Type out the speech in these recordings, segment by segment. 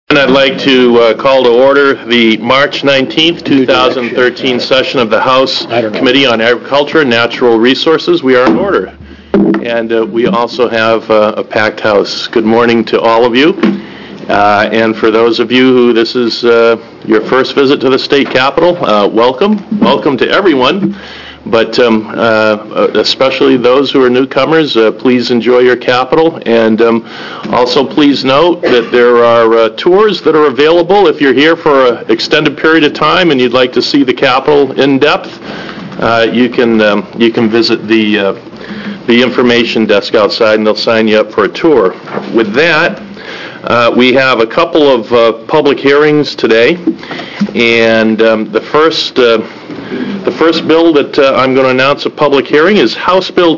And I'd like to call to order the March 19th, 2013 session of the House Committee on Agriculture and Natural Resources. We are in order. And we also have a packed house. Good morning to all of you. And for those of you who this is your first visit to the state capitol, welcome. Welcome to everyone. But especially those who are newcomers, please enjoy your Capitol. And also please note that there are tours that are available if you're here for an extended period of time and you'd like to see the Capitol in depth. You can visit the information desk outside and they'll sign you up for a tour. With that, we have a couple of public hearings today. And the first bill that I'm going to announce a public hearing is House Bill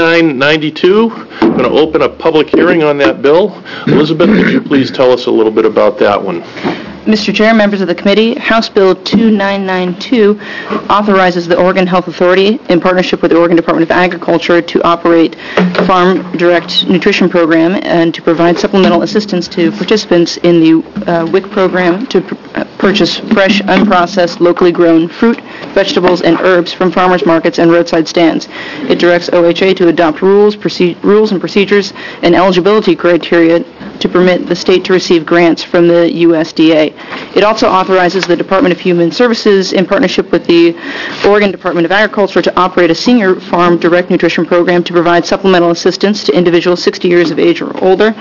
2992. I'm going to open a public hearing on that bill. Elizabeth, would you please tell us a little bit about that one? Mr. Chair, members of the committee, House Bill 2992 authorizes the Oregon Health Authority, in partnership with the Oregon Department of Agriculture, to operate a Farm Direct Nutrition Program and to provide supplemental assistance to participants in the WIC program to purchase fresh, unprocessed, locally grown fruit, vegetables, and herbs from farmers markets and roadside stands. It directs OHA to adopt rules and procedures and eligibility criteria to permit the state to receive grants from the USDA. It also authorizes the Department of Human Services, in partnership with the Oregon Department of Agriculture, to operate a senior farm direct nutrition program to provide supplemental assistance to individuals 60 years of age or older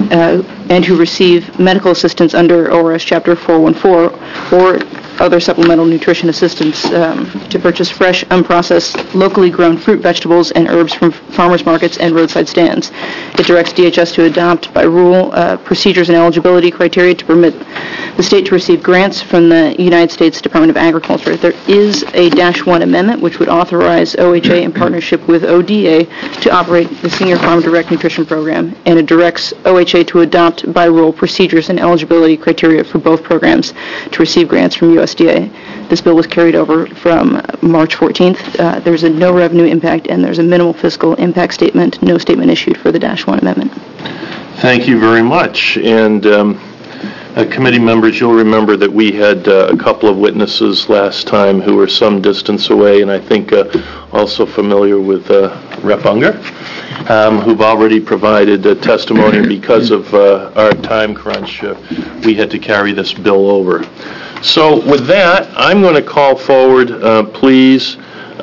and who receive medical assistance under ORS Chapter 414 or other supplemental nutrition assistance to purchase fresh, unprocessed, locally grown fruit, vegetables, and herbs from farmers markets and roadside stands. It directs DHS to adopt by rule procedures and eligibility criteria to permit the state to receive grants from the United States Department of Agriculture. There is a -1 amendment which would authorize OHA in partnership with ODA to operate the Senior Farm Direct Nutrition Program, and it directs OHA to adopt by rule procedures and eligibility criteria for both programs to receive grants from USDA. This bill was carried over from March 14th. There's a no revenue impact and there's a minimal fiscal impact statement, no statement issued for the -1 amendment. Thank you very much. And committee members, you'll remember that we had a couple of witnesses last time who were some distance away, and I think also familiar with Rep. Unger, who've already provided testimony. Because of our time crunch, we had to carry this bill over. So with that, I'm going to call forward, please,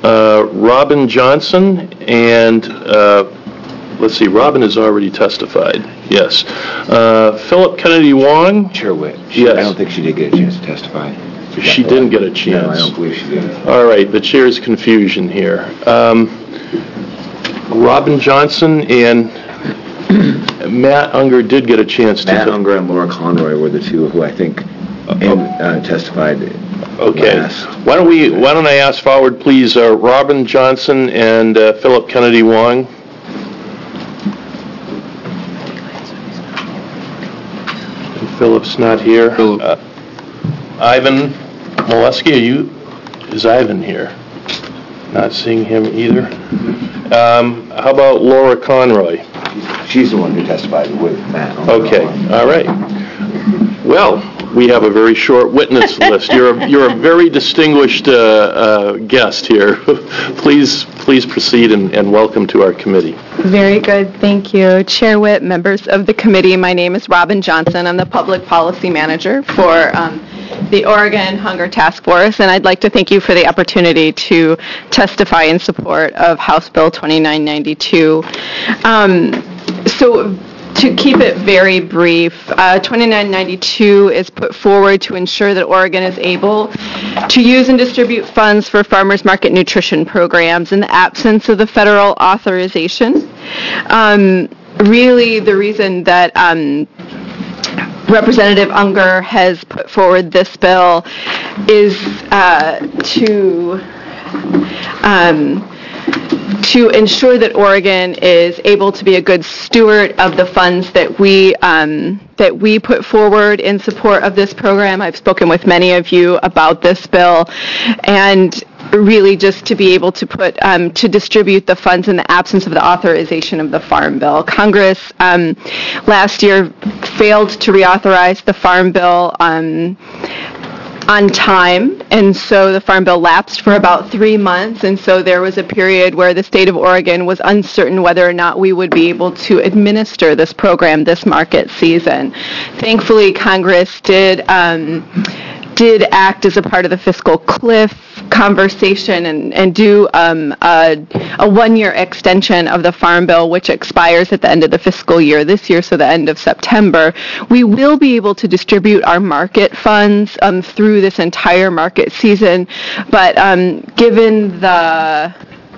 Robin Johnson and let's see, Robin has already testified. Yes. Philip Kennedy Wong. Chair Witt. Yes. I don't think she did get a chance to testify. She didn't get a chance. No, I don't believe she did. All right. The chair's confusion here. Robin Johnson and Matt Unger did get a chance to. Matt Unger and Laura Conroy were the two who I think testified. Okay. Last. Why don't I ask forward, please, Robin Johnson and Philip Kennedy Wong. Philip's not here. Ivan Molesky, is Ivan here? Not seeing him either. How about Laura Conroy? She's the one who testified with Matt. Okay, all right. Well, we have a very short witness list. You're a very distinguished guest here. Please proceed and welcome to our committee. Very good, thank you. Chair Witt, members of the committee, my name is Robin Johnson. I'm the Public Policy Manager for the Oregon Hunger Task Force, and I'd like to thank you for the opportunity to testify in support of House Bill 2992. So to keep it very brief, 2992 is put forward to ensure that Oregon is able to use and distribute funds for farmers market nutrition programs in the absence of the federal authorization. Really, the reason that Representative Unger has put forward this bill is to ensure that Oregon is able to be a good steward of the funds that we put forward in support of this program. I've spoken with many of you about this bill, and really just to be able to put to distribute the funds in the absence of the authorization of the Farm Bill. Congress last year failed to reauthorize the Farm Bill on time, and so the Farm Bill lapsed for about 3 months, and so there was a period where the state of Oregon was uncertain whether or not we would be able to administer this program this market season. Thankfully, Congress did act as a part of the fiscal cliff conversation and do a one-year extension of the Farm Bill, which expires at the end of the fiscal year this year, so the end of September. We will be able to distribute our market funds through this entire market season, but given the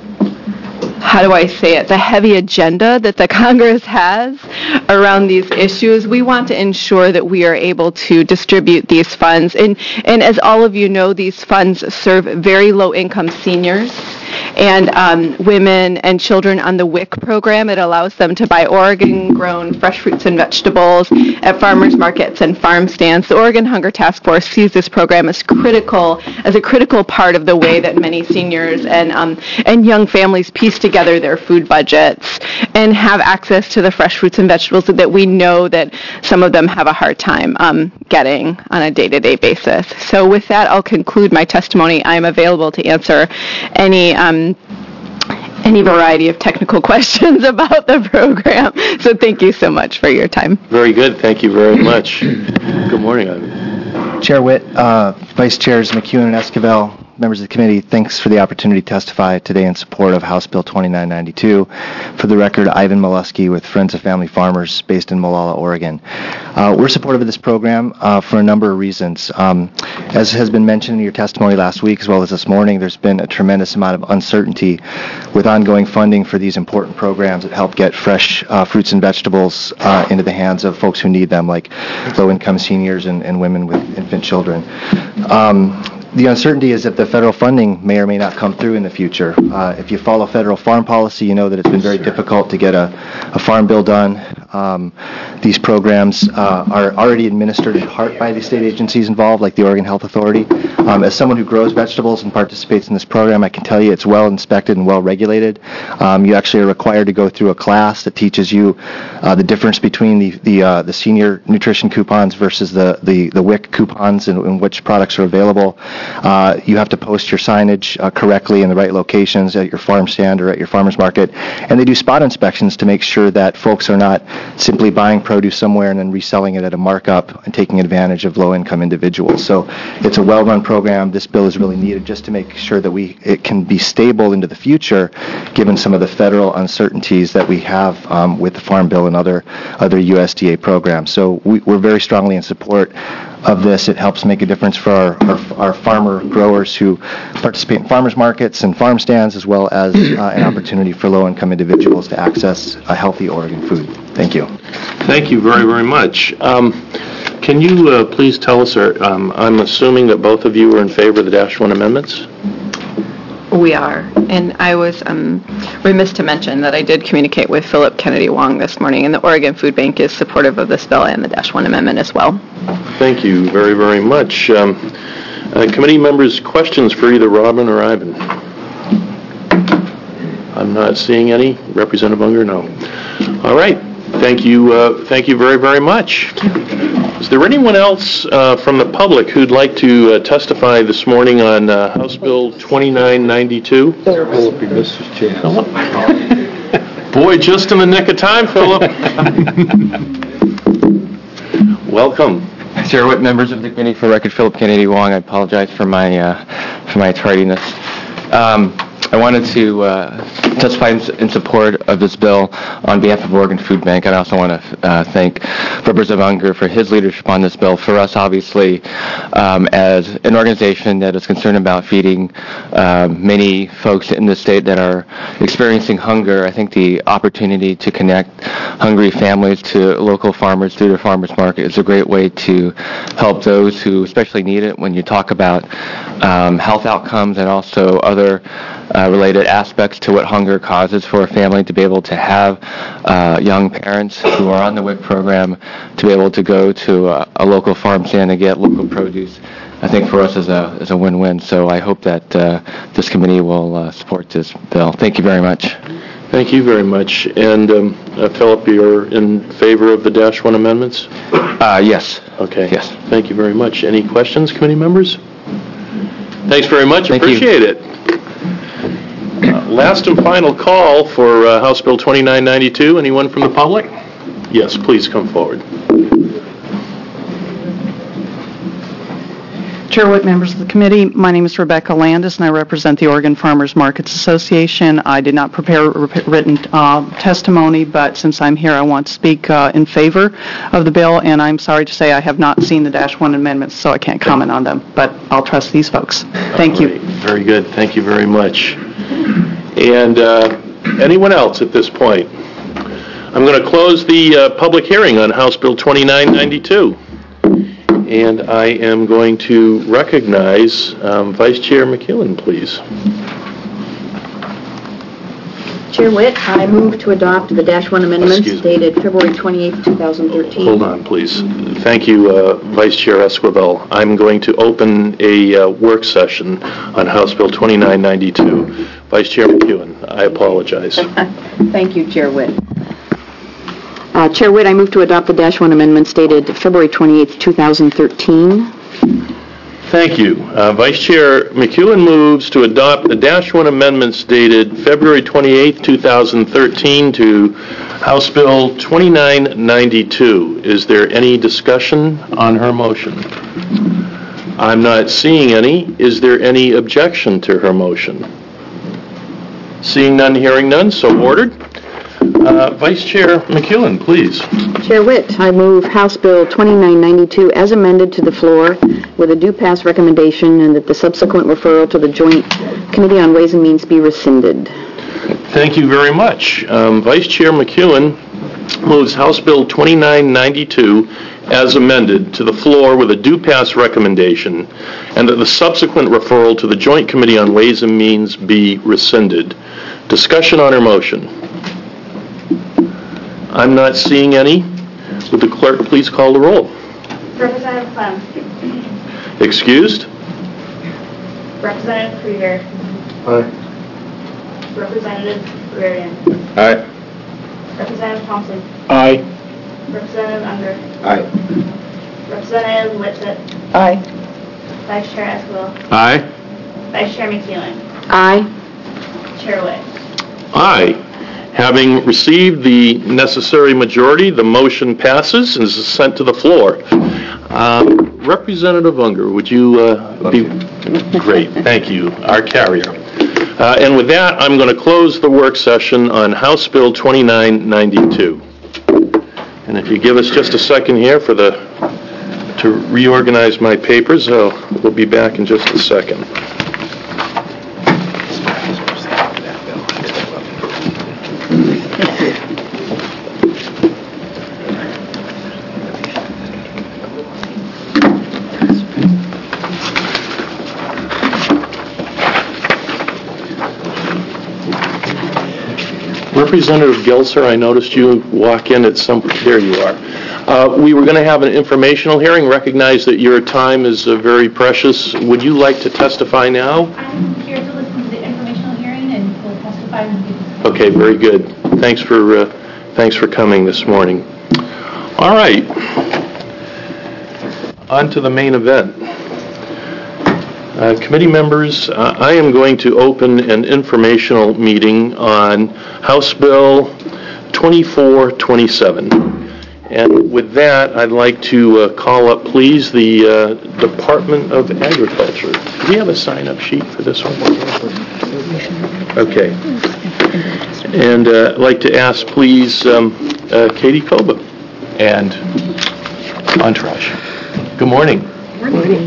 the heavy agenda that the Congress has around these issues, we want to ensure that we are able to distribute these funds. And as all of you know, these funds serve very low-income seniors and women and children on the WIC program. It allows them to buy Oregon-grown fresh fruits and vegetables at farmers markets and farm stands. The Oregon Hunger Task Force sees this program as a critical part of the way that many seniors and young families piece together their food budgets and have access to the fresh fruits and vegetables that we know that some of them have a hard time getting on a day-to-day basis. So with that, I'll conclude my testimony. I'm available to answer any variety of technical questions about the program. So thank you so much for your time. Very good. Thank you very much. Good morning, Ivan. Chair Witt, Vice Chairs McEwen and Esquivel, members of the committee, thanks for the opportunity to testify today in support of House Bill 2992. For the record, Ivan Molesky with Friends of Family Farmers based in Molalla, Oregon. We're supportive of this program for a number of reasons. As has been mentioned in your testimony last week as well as this morning, there's been a tremendous amount of uncertainty with ongoing funding for these important programs that help get fresh fruits and vegetables into the hands of folks who need them, like low-income seniors and women with infant children. The uncertainty is that the federal funding may or may not come through in the future. If you follow federal farm policy, you know that it's been very difficult to get a farm bill done. These programs are already administered in part by the state agencies involved, like the Oregon Health Authority. As someone who grows vegetables and participates in this program, I can tell you it's well inspected and well regulated. You actually are required to go through a class that teaches you the difference between the senior nutrition coupons versus the WIC coupons and which products are available. You have to post your signage correctly in the right locations at your farm stand or at your farmer's market. And they do spot inspections to make sure that folks are not simply buying produce somewhere and then reselling it at a markup and taking advantage of low-income individuals. So it's a well-run program. This bill is really needed just to make sure that it can be stable into the future, given some of the federal uncertainties that we have with the Farm Bill and other USDA programs. So we're very strongly in support of this. It helps make a difference for our farmer growers who participate in farmers markets and farm stands, as well as an opportunity for low-income individuals to access a healthy Oregon food. Thank you. Thank you very, very much. Can you please tell us, I'm assuming that both of you are in favor of the Dash 1 amendments? We are, and I was remiss to mention that I did communicate with Philip Kennedy Wong this morning, and the Oregon Food Bank is supportive of this bill and the Dash 1 amendment as well. Thank you very, very much. Committee members, questions for either Robin or Ivan? I'm not seeing any. Representative Unger, no. All right. Thank you very, very much. Is there anyone else from the public who'd like to testify this morning on House Bill 2992? Philip, you missed his chance. Boy, just in the nick of time, Philip. Welcome. Chair Witt, members of the committee, for record, Philip Kennedy Wong. I apologize for my tardiness. I wanted to testify in support of this bill on behalf of Oregon Food Bank. I also want to thank Representative Unger for his leadership on this bill. For us, obviously, as an organization that is concerned about feeding many folks in the state that are experiencing hunger, I think the opportunity to connect hungry families to local farmers through their farmers market is a great way to help those who especially need it when you talk about health outcomes and also other related aspects to what hunger causes for a family, to be able to have young parents who are on the WIC program to be able to go to a local farm stand and get local produce. I think for us is a win-win. So I hope that this committee will support this bill. Thank you very much. Thank you very much. And Philip, you're in favor of the -1 amendments? Yes. Okay. Yes. Thank you very much. Any questions, committee members? Thanks very much. Thank you. Appreciate it. Last and final call for House Bill 2992. Anyone from the public? Yes, please come forward. Chair Witt, members of the committee, my name is Rebecca Landis, and I represent the Oregon Farmers Markets Association. I did not prepare written testimony, but since I'm here, I want to speak in favor of the bill, and I'm sorry to say I have not seen the -1 amendments, so I can't comment on them, but I'll trust these folks. Thank you. Very good. Thank you very much. And anyone else at this point? I'm going to close the public hearing on House Bill 2992. And I am going to recognize Vice Chair McEwen, please. Chair Witt, I move to adopt the -1 amendments dated February 28, 2013. Hold on, please. Thank you, Vice Chair Esquivel. I'm going to open a work session on House Bill 2992. Vice Chair McEwen, I apologize. Thank you, Chair Witt. Chair Witt, I move to adopt the -1 amendments dated February 28, 2013. Thank you. Vice Chair McEwen moves to adopt the -1 amendments dated February 28, 2013 to House Bill 2992. Is there any discussion on her motion? I'm not seeing any. Is there any objection to her motion? Seeing none, hearing none, so ordered. Vice Chair McEwen, please. Chair Witt, I move House Bill 2992 as amended to the floor with a due pass recommendation and that the subsequent referral to the Joint Committee on Ways and Means be rescinded. Thank you very much. Vice Chair McEwen moves House Bill 2992 as amended to the floor with a due pass recommendation and that the subsequent referral to the Joint Committee on Ways and Means be rescinded. Discussion on her motion. I'm not seeing any. Would the clerk please call the roll? Representative Clem. Excused? Representative Krieger. Aye. Representative Reardon. Aye. Representative Thompson. Aye. Representative Unger. Aye. Representative Whitsitt. Aye. Vice Chair Esquivel. Aye. Vice Chair McEwen. Aye. Chair Witt. Aye. Having received the necessary majority, the motion passes and is sent to the floor. Representative Unger, would you be great? Thank you. Our carrier. And with that, I'm going to close the work session on House Bill 2992. And if you give us just a second here to reorganize my papers, we'll be back in just a second. Representative Gelser, I noticed you walk in at some... There you are. We were going to have an informational hearing. Recognize that your time is very precious. Would you like to testify now? I'm here to listen to the informational hearing and will testify when you... Okay, very good. Thanks for coming this morning. All right. On to the main event. Committee members, I am going to open an informational meeting on House Bill 2427. And with that, I'd like to call up, please, the Department of Agriculture. Do we have a sign-up sheet for this one? Okay. And I'd like to ask, please, Katie Koba and Entourage. Good morning. Good morning.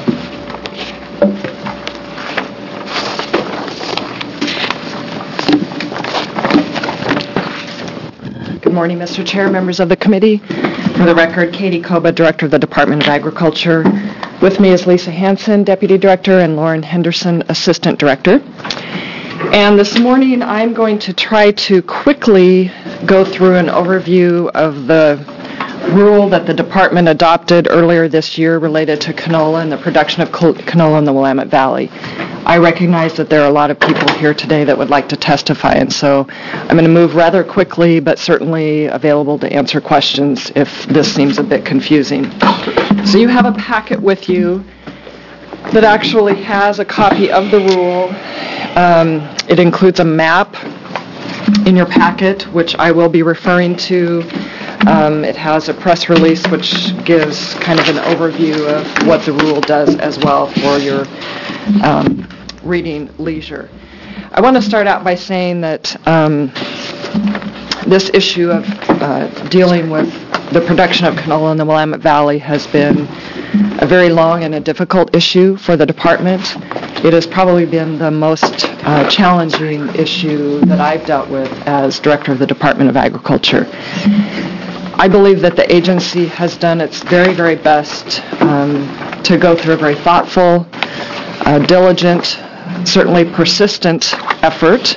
Good morning, Mr. Chair, members of the committee. For the record, Katie Koba, Director of the Department of Agriculture. With me is Lisa Hansen, Deputy Director, and Lauren Henderson, Assistant Director. And this morning, I'm going to try to quickly go through an overview of the rule that the department adopted earlier this year related to canola and the production of canola in the Willamette Valley. I recognize that there are a lot of people here today that would like to testify, and so I'm going to move rather quickly, but certainly available to answer questions if this seems a bit confusing. So you have a packet with you that actually has a copy of the rule. It includes a map in your packet, which I will be referring to. It has a press release which gives kind of an overview of what the rule does as well for your reading leisure. I want to start out by saying that this issue of dealing with the production of canola in the Willamette Valley has been a very long and a difficult issue for the department. It has probably been the most challenging issue that I've dealt with as director of the Department of Agriculture. I believe that the agency has done its very, very best to go through a very thoughtful, diligent, certainly persistent effort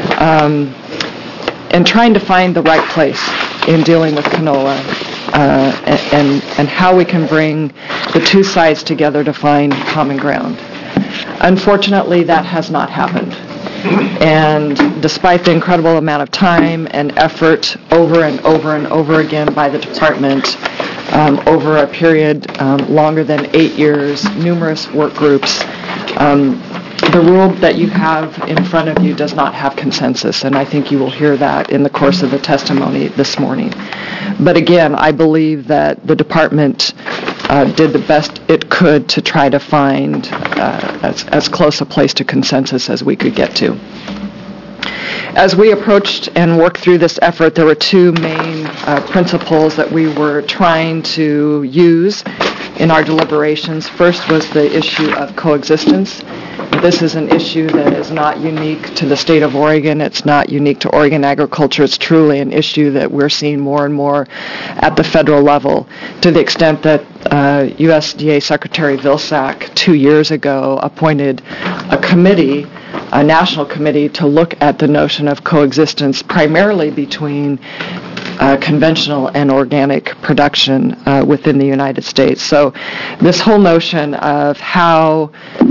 in trying to find the right place in dealing with canola and how we can bring the two sides together to find common ground. Unfortunately, that has not happened. And despite the incredible amount of time and effort over and over and over again by the department over a period longer than 8 years, numerous work groups, the rule that you have in front of you does not have consensus, and I think you will hear that in the course of the testimony this morning. But again, I believe that the department did the best it could to try to find as close a place to consensus as we could get to. As we approached and worked through this effort, there were two main principles that we were trying to use in our deliberations. First was the issue of coexistence. This is an issue that is not unique to the state of Oregon. It's not unique to Oregon agriculture. It's truly an issue that we're seeing more and more at the federal level, to the extent that USDA Secretary Vilsack 2 years ago appointed a committee, a national committee, to look at the notion of coexistence primarily between conventional and organic production within the United States. So this whole notion of how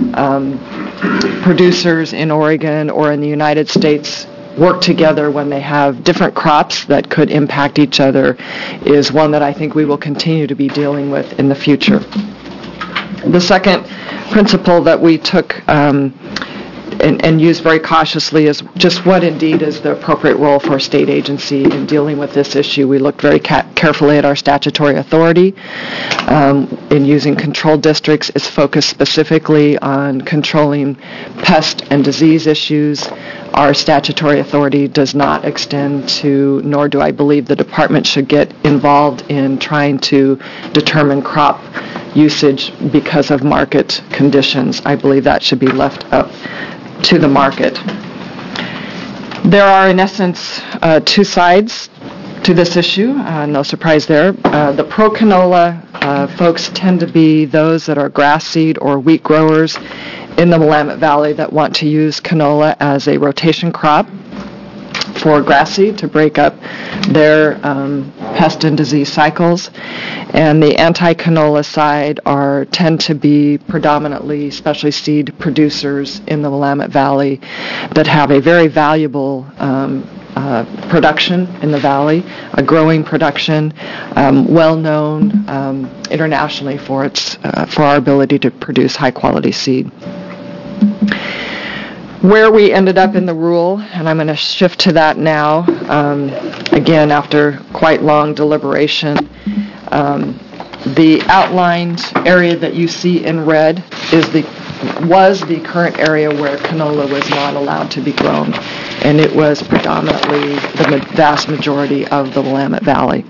producers in Oregon or in the United States work together when they have different crops that could impact each other is one that I think we will continue to be dealing with in the future. The second principle that we took and used very cautiously is just what indeed is the appropriate role for a state agency in dealing with this issue. We looked very carefully at our statutory authority. In using control districts, it's focused specifically on controlling pest and disease issues. Our statutory authority does not extend to, nor do I believe the department should get involved in trying to determine crop usage because of market conditions. I believe that should be left up to the market. There are, in essence, two sides to this issue. No surprise there. The pro-canola folks tend to be those that are grass seed or wheat growers in the Willamette Valley that want to use canola as a rotation crop for grass seed to break up their pest and disease cycles. And the anti-canola side tend to be predominantly specialty seed producers in the Willamette Valley that have a very valuable production in the valley, a growing production, well known internationally for our ability to produce high quality seed. Where we ended up in the rule, and I'm going to shift to that now, again after quite long deliberation, the outlined area that you see in red was the current area where canola was not allowed to be grown, and it was predominantly the vast majority of the Willamette Valley.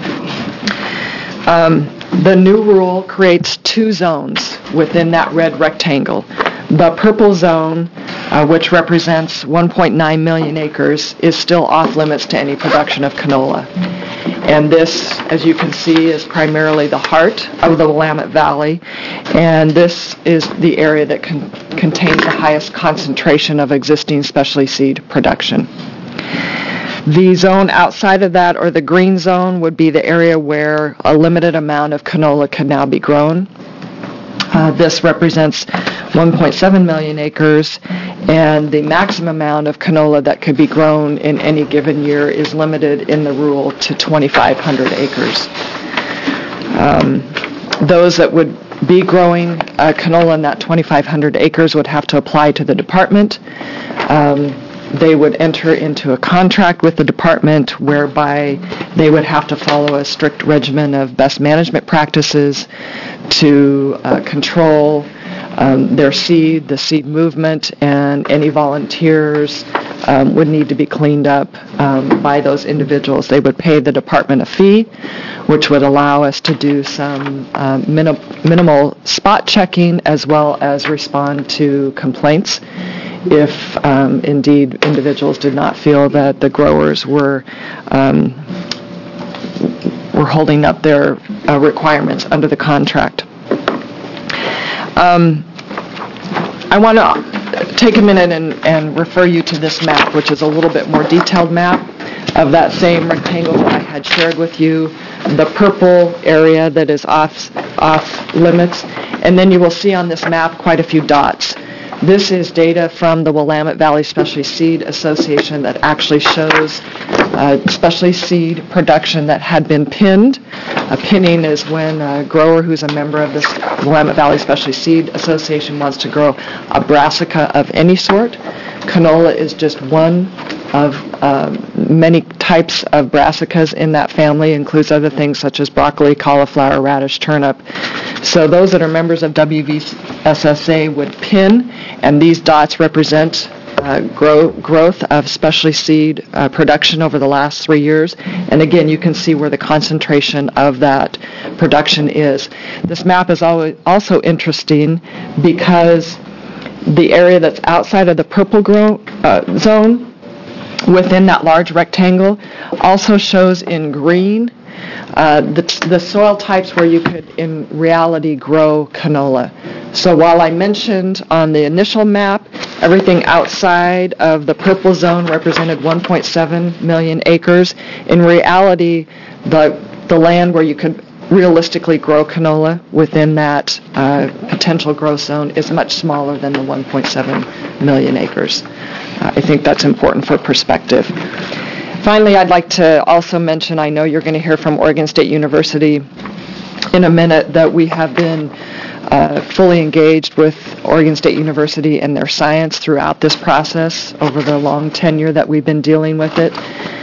The new rule creates two zones within that red rectangle. The purple zone, which represents 1.9 million acres, is still off limits to any production of canola. And this, as you can see, is primarily the heart of the Willamette Valley, and this is the area that contains the highest concentration of existing specialty seed production. The zone outside of that, or the green zone, would be the area where a limited amount of canola can now be grown. This represents 1.7 million acres, and the maximum amount of canola that could be grown in any given year is limited in the rule to 2,500 acres. Those that would be growing canola in that 2,500 acres would have to apply to the department. They would enter into a contract with the department whereby they would have to follow a strict regimen of best management practices to control their seed, the seed movement, and any volunteers would need to be cleaned up by those individuals. They would pay the department a fee, which would allow us to do some minimal spot checking as well as respond to complaints if indeed individuals did not feel that the growers were holding up their requirements under the contract. I want to take a minute and refer you to this map, which is a little bit more detailed map of that same rectangle that I had shared with you, the purple area that is off limits, and then you will see on this map quite a few dots. This is data from the Willamette Valley Specialty Seed Association that actually shows specialty seed production that had been pinned. Pinning is when a grower who's a member of this Willamette Valley Specialty Seed Association wants to grow a brassica of any sort. Canola is just one of many types of brassicas in that family, includes other things such as broccoli, cauliflower, radish, turnip. So those that are members of WVSSA would pin, and these dots represent growth of specialty seed production over the last 3 years. And again, you can see where the concentration of that production is. This map is also interesting because the area that's outside of the purple zone within that large rectangle also shows in green the soil types where you could in reality grow canola. So while I mentioned on the initial map everything outside of the purple zone represented 1.7 million acres, in reality the land where you could realistically grow canola within that potential growth zone is much smaller than the 1.7 million acres. I think that's important for perspective. Finally, I'd like to also mention, I know you're going to hear from Oregon State University in a minute, that we have been fully engaged with Oregon State University and their science throughout this process over the long tenure that we've been dealing with it.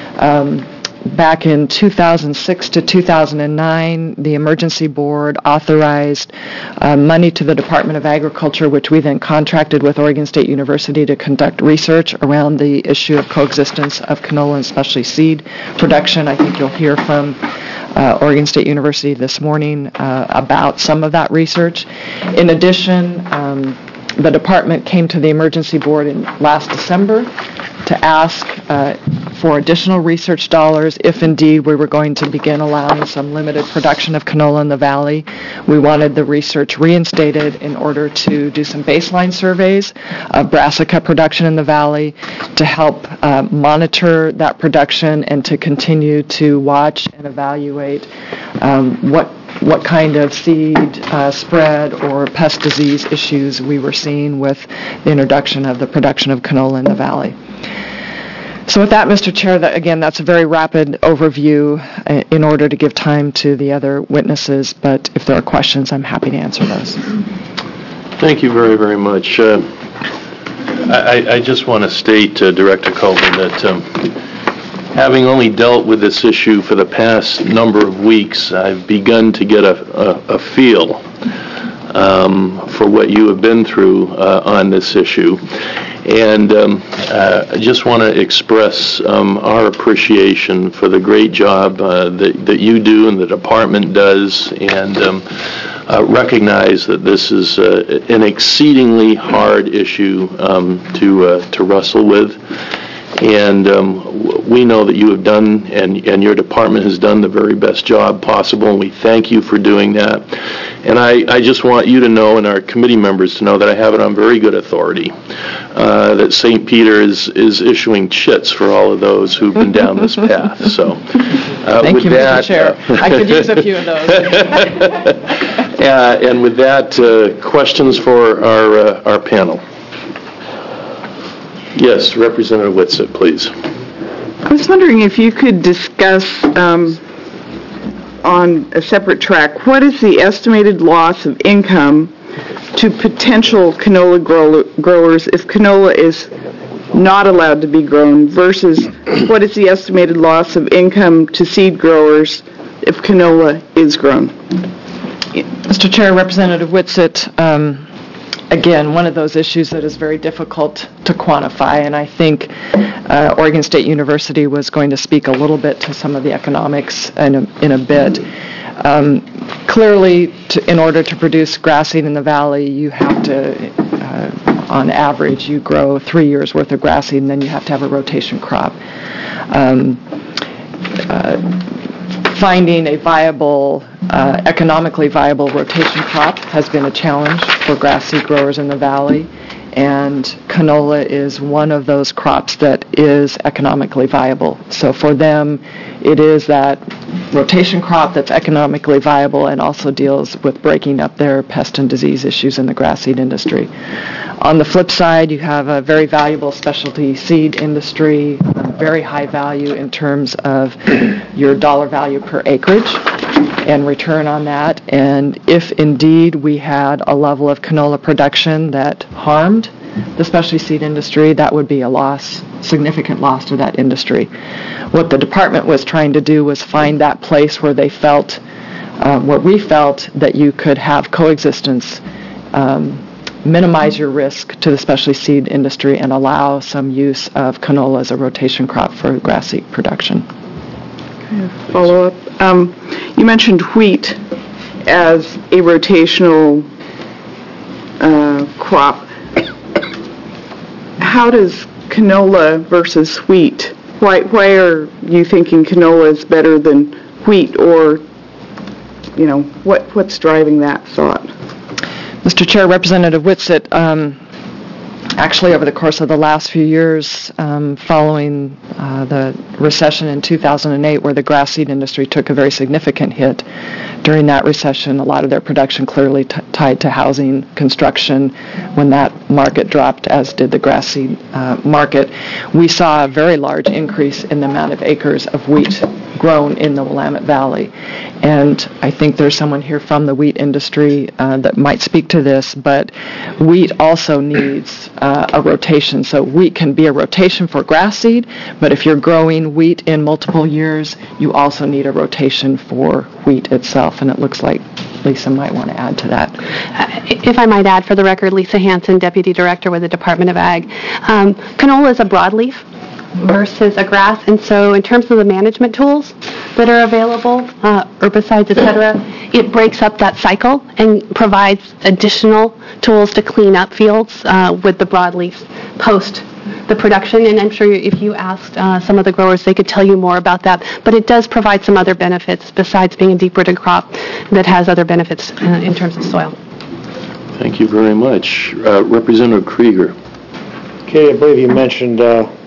Back in 2006 to 2009, the Emergency Board authorized money to the Department of Agriculture, which we then contracted with Oregon State University to conduct research around the issue of coexistence of canola and specialty seed production. I think you'll hear from Oregon State University this morning about some of that research. In addition, the department came to the Emergency Board in last December to ask for additional research dollars if indeed we were going to begin allowing some limited production of canola in the valley. We wanted the research reinstated in order to do some baseline surveys of brassica production in the valley, to help monitor that production and to continue to watch and evaluate what kind of seed spread or pest disease issues we were seeing with the introduction of the production of canola in the valley. So with that, Mr. Chair, that's a very rapid overview in order to give time to the other witnesses, but if there are questions, I'm happy to answer those. Thank you very, very much. I just want to state, Director Coleman, that having only dealt with this issue for the past number of weeks, I've begun to get a feel for what you have been through on this issue. And I just want to express our appreciation for the great job that you do and the department does, and recognize that this is an exceedingly hard issue to wrestle with. And we know that you have done, and your department has done the very best job possible, and we thank you for doing that. And I just want you to know, and our committee members to know, that I have it on very good authority that St. Peter is issuing chits for all of those who've been down this path. So, Thank you, Mr. Chair. I could use a few of those. And with that, questions for our panel. Yes, Representative Whitsett, please. I was wondering if you could discuss on a separate track, what is the estimated loss of income to potential canola growers if canola is not allowed to be grown versus what is the estimated loss of income to seed growers if canola is grown? Mr. Chair, Representative Whitsett, again, one of those issues that is very difficult to quantify, and I think Oregon State University was going to speak a little bit to some of the economics in a bit. Clearly, in order to produce grass seed in the valley, you have to, on average, you grow 3 years worth of grass seed, and then you have to have a rotation crop. Finding a viable, economically viable rotation crop has been a challenge for grass seed growers in the valley, and canola is one of those crops that is economically viable. So for them, it is that rotation crop that's economically viable and also deals with breaking up their pest and disease issues in the grass seed industry. On the flip side, you have a very valuable specialty seed industry, very high value in terms of your dollar value per acreage and return on that. And if indeed we had a level of canola production that harmed the specialty seed industry, that would be a loss, significant loss to that industry. What the department was trying to do was find that place where they felt, where we felt that you could have coexistence, minimize your risk to the specialty seed industry and allow some use of canola as a rotation crop for grass seed production. Follow up. You mentioned wheat as a rotational crop. How does canola versus wheat? Why are you thinking canola is better than wheat, or what's driving that thought? Mr. Chair, Representative Whitsett, actually over the course of the last few years following the recession in 2008, where the grass seed industry took a very significant hit, during that recession, a lot of their production clearly tied to housing, construction. When that market dropped, as did the grass seed market, we saw a very large increase in the amount of acres of wheat grown in the Willamette Valley. And I think there's someone here from the wheat industry that might speak to this, but wheat also needs a rotation. So wheat can be a rotation for grass seed, but if you're growing wheat in multiple years, you also need a rotation for wheat itself. And it looks like Lisa might want to add to that. If I might add, for the record, Lisa Hansen, Deputy Director with the Department of Ag. Canola is a broadleaf versus a grass, and so in terms of the management tools that are available, herbicides, etc., it breaks up that cycle and provides additional tools to clean up fields with the broadleaf post the production. And I'm sure if you asked some of the growers, they could tell you more about that. But it does provide some other benefits besides being a deep-rooted crop that has other benefits in terms of soil. Thank you very much. Representative Krieger. Okay, I believe you mentioned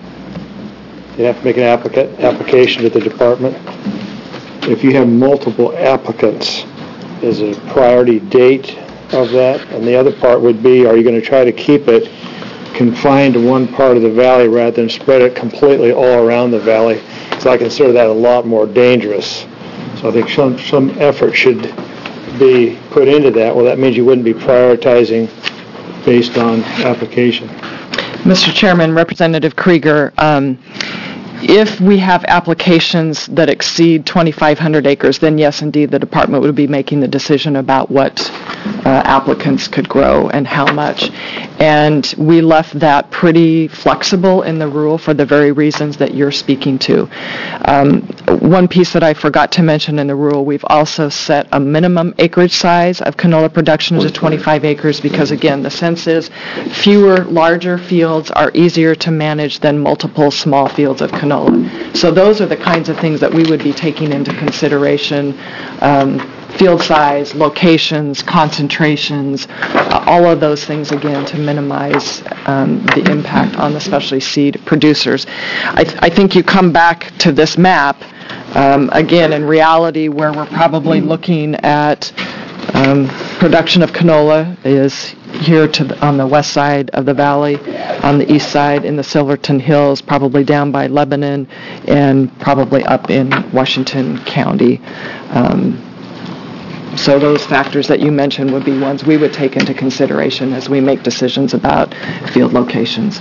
you have to make an application to the department. If you have multiple applicants, is it a priority date of that? And the other part would be, are you going to try to keep it confined to one part of the valley rather than spread it completely all around the valley? So I consider that a lot more dangerous. So I think some effort should be put into that. Well, that means you wouldn't be prioritizing based on application. Mr. Chairman, Representative Krieger, if we have applications that exceed 2,500 acres, then yes, indeed, the department would be making the decision about what applicants could grow and how much. And we left that pretty flexible in the rule for the very reasons that you're speaking to. One piece that I forgot to mention in the rule, we've also set a minimum acreage size of canola production to 25 acres because, again, the sense is fewer larger fields are easier to manage than multiple small fields of canola. So those are the kinds of things that we would be taking into consideration. Field size, locations, concentrations, all of those things, again, to minimize the impact on especially seed producers. I think you come back to this map, again, in reality, where we're probably looking at production of canola is here on the west side of the valley, on the east side in the Silverton Hills, probably down by Lebanon, and probably up in Washington County. So those factors that you mentioned would be ones we would take into consideration as we make decisions about field locations.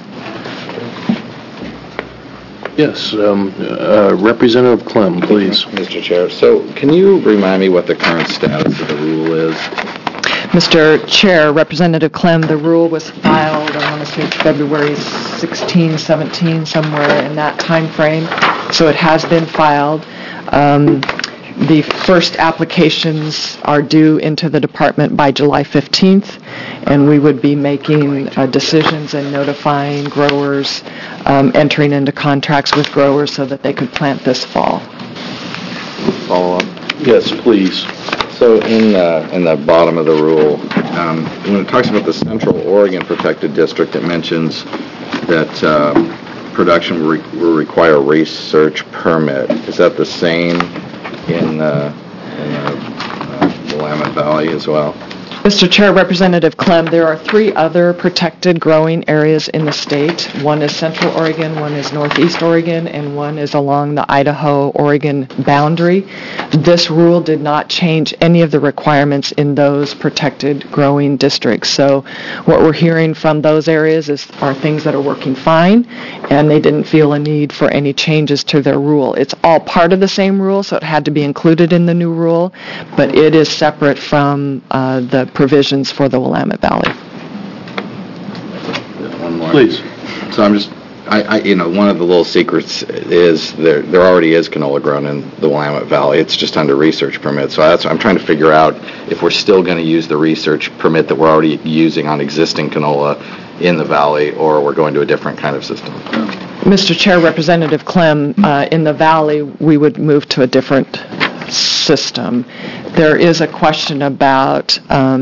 Yes, Representative Clem, please. Mr. Chair, so can you remind me what the current status of the rule is? Mr. Chair, Representative Clem, the rule was filed, I want to say February 16, 17, somewhere in that time frame. So it has been filed. The first applications are due into the department by July 15th, and we would be making decisions and notifying growers, entering into contracts with growers so that they could plant this fall. Follow up? Yes, please. So in the bottom of the rule, when it talks about the Central Oregon Protected District, it mentions that production will require a research permit. Is that the same in the Willamette Valley as well? Mr. Chair, Representative Clem, there are 3 other protected growing areas in the state. One is Central Oregon, one is Northeast Oregon, and one is along the Idaho-Oregon boundary. This rule did not change any of the requirements in those protected growing districts. So what we're hearing from those areas are things that are working fine, and they didn't feel a need for any changes to their rule. It's all part of the same rule, so it had to be included in the new rule, but it is separate from the provisions for the Willamette Valley. One more. Please. So I'm just, one of the little secrets is there already is canola grown in the Willamette Valley. It's just under research permit. So I'm trying to figure out if we're still going to use the research permit that we're already using on existing canola in the valley, or we're going to a different kind of system. Mr. Chair, Representative Clem, in the valley, we would move to a different system. There is a question about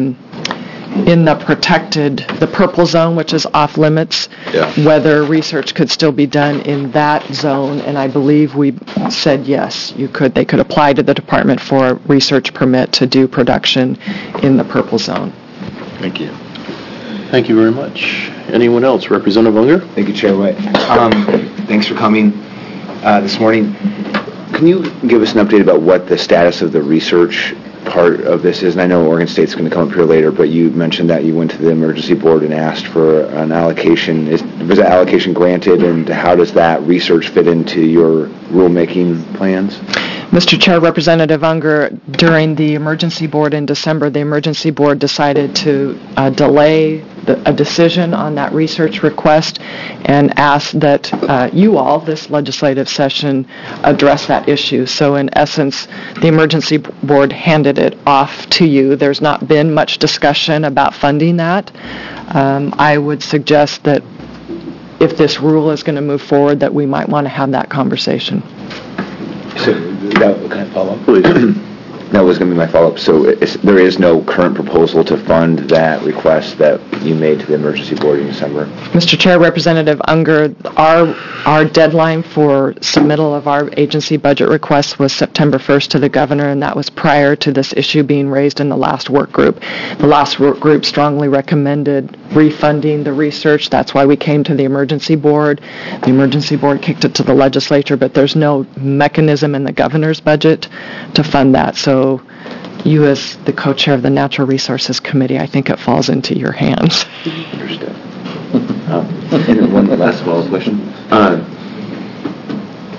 in the purple zone, which is off limits, whether research could still be done in that zone, and I believe we said yes, they could apply to the department for a research permit to do production in the purple zone. Thank you. Thank you very much. Anyone else? Representative Unger? Thank you, Chair White. Thanks for coming this morning. Can you give us an update about what the status of the research part of this is? And I know Oregon State's going to come up here later, but you mentioned that you went to the emergency board and asked for an allocation. Was that allocation granted, and how does that research fit into your rulemaking plans? Mr. Chair, Representative Unger, during the emergency board in December, the emergency board decided to delay a decision on that research request and asked that you all, this legislative session, address that issue. So in essence, the emergency board handed it off to you. There's not been much discussion about funding that. I would suggest that if this rule is going to move forward, that we might want to have that conversation. So can I follow up? Please. That was going to be my follow-up. So there is no current proposal to fund that request that you made to the emergency board in December? Mr. Chair, Representative Unger, our deadline for submittal of our agency budget request was September 1st to the governor, and that was prior to this issue being raised in the last work group. The last work group strongly recommended refunding the research. That's why we came to the emergency board. The emergency board kicked it to the legislature, but there's no mechanism in the governor's budget to fund that. So you, as the co-chair of the Natural Resources Committee, I think it falls into your hands. Understood. And one last follow-up question.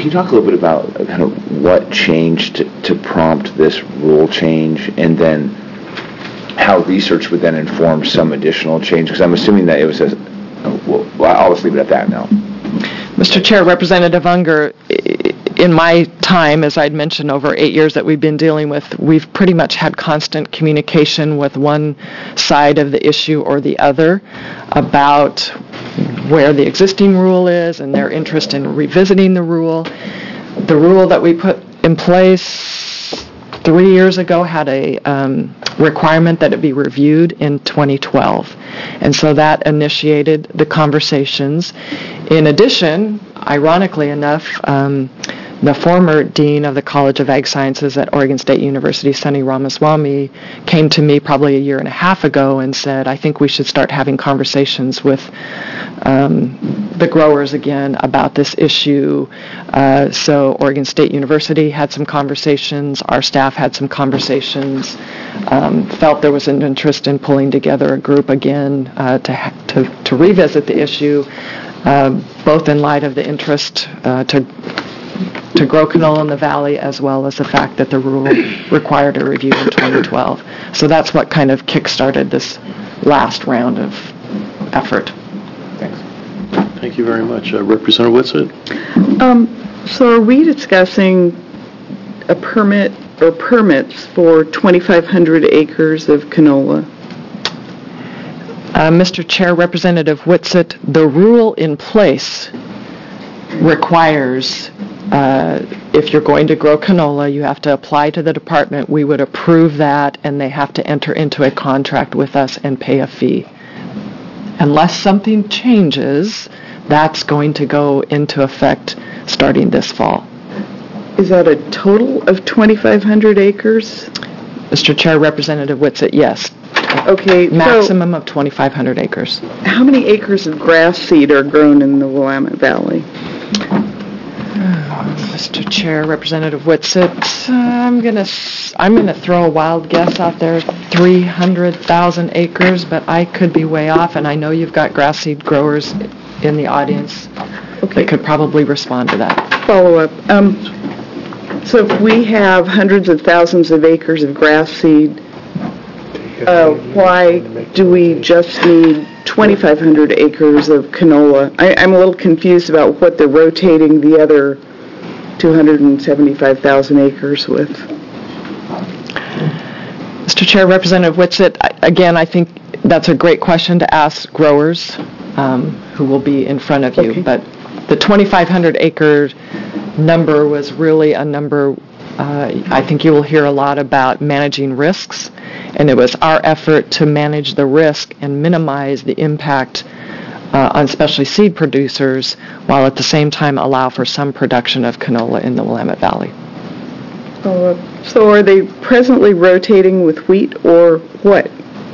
Can you talk a little bit about kind of what changed to prompt this rule change, and then how research would then inform some additional change? Because I'm assuming that it was I'll just leave it at that now. Mr. Chair, Representative Unger, in my time, as I'd mentioned, over 8 years that we've been dealing with, we've pretty much had constant communication with one side of the issue or the other about where the existing rule is and their interest in revisiting the rule. The rule that we put in place 3 years ago had a requirement that it be reviewed in 2012. And so that initiated the conversations. In addition, ironically enough, the former dean of the College of Ag Sciences at Oregon State University, Sunny Ramaswamy, came to me probably a year and a half ago and said, I think we should start having conversations with the growers again about this issue. So Oregon State University had some conversations, our staff had some conversations, felt there was an interest in pulling together a group again to revisit the issue, both in light of the interest to grow canola in the valley, as well as the fact that the rule required a review in 2012. So that's what kind of kick-started this last round of effort. Thanks. Thank you very much. Representative Whitsett? So are we discussing a permit or permits for 2,500 acres of canola? Mr. Chair, Representative Whitsett, the rule in place requires if you're going to grow canola, you have to apply to the department. We would approve that, and they have to enter into a contract with us and pay a fee. Unless something changes, that's going to go into effect starting this fall. Is that a total of 2,500 acres? Mr. Chair, Representative Whitsett, yes. Okay. Maximum of 2,500 acres. How many acres of grass seed are grown in the Willamette Valley? Mr. Chair, Representative Whitsett, I'm gonna throw a wild guess out there, 300,000 acres, but I could be way off, and I know you've got grass seed growers in the audience that could probably respond to that. Follow up. So if we have hundreds of thousands of acres of grass seed, why do we just need 2,500 acres of canola? I'm a little confused about what they're rotating the other 275,000 acres with. Mr. Chair, Representative Whitsett, again, I think that's a great question to ask growers who will be in front of you. Okay. But the 2,500 acre number was really a number I think you will hear a lot about managing risks, and it was our effort to manage the risk and minimize the impact on especially seed producers, while at the same time allow for some production of canola in the Willamette Valley. So are they presently rotating with wheat or what?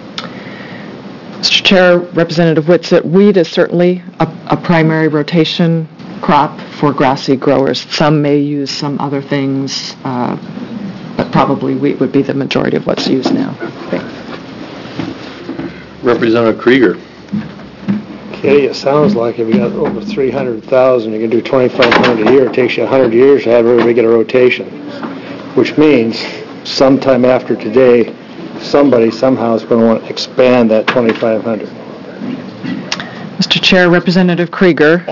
Mr. Chair, Representative Whitsett, wheat is certainly a primary rotation crop for grass seed growers. Some may use some other things, but probably wheat would be the majority of what's used now. Thanks. Representative Krieger. Okay, it sounds like if you got over 300,000, you can do 2,500 a year. It takes you 100 years to have everybody get a rotation, which means sometime after today, somebody somehow is going to want to expand that 2,500. Mr. Chair, Representative Krieger,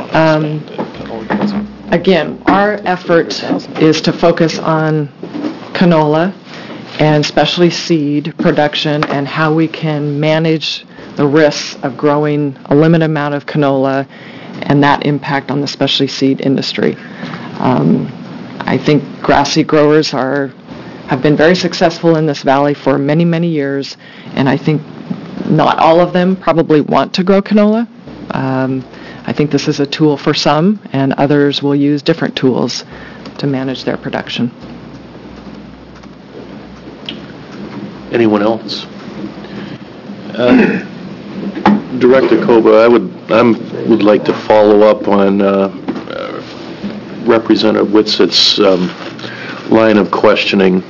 again, our effort is to focus on canola and especially seed production and how we can manage the risks of growing a limited amount of canola and that impact on the specialty seed industry. I think grass seed growers have been very successful in this valley for many, many years, and I think not all of them probably want to grow canola. I think this is a tool for some, and others will use different tools to manage their production. Anyone else? Director Koba, I would like to follow up on Representative Whitsett's line of questioning.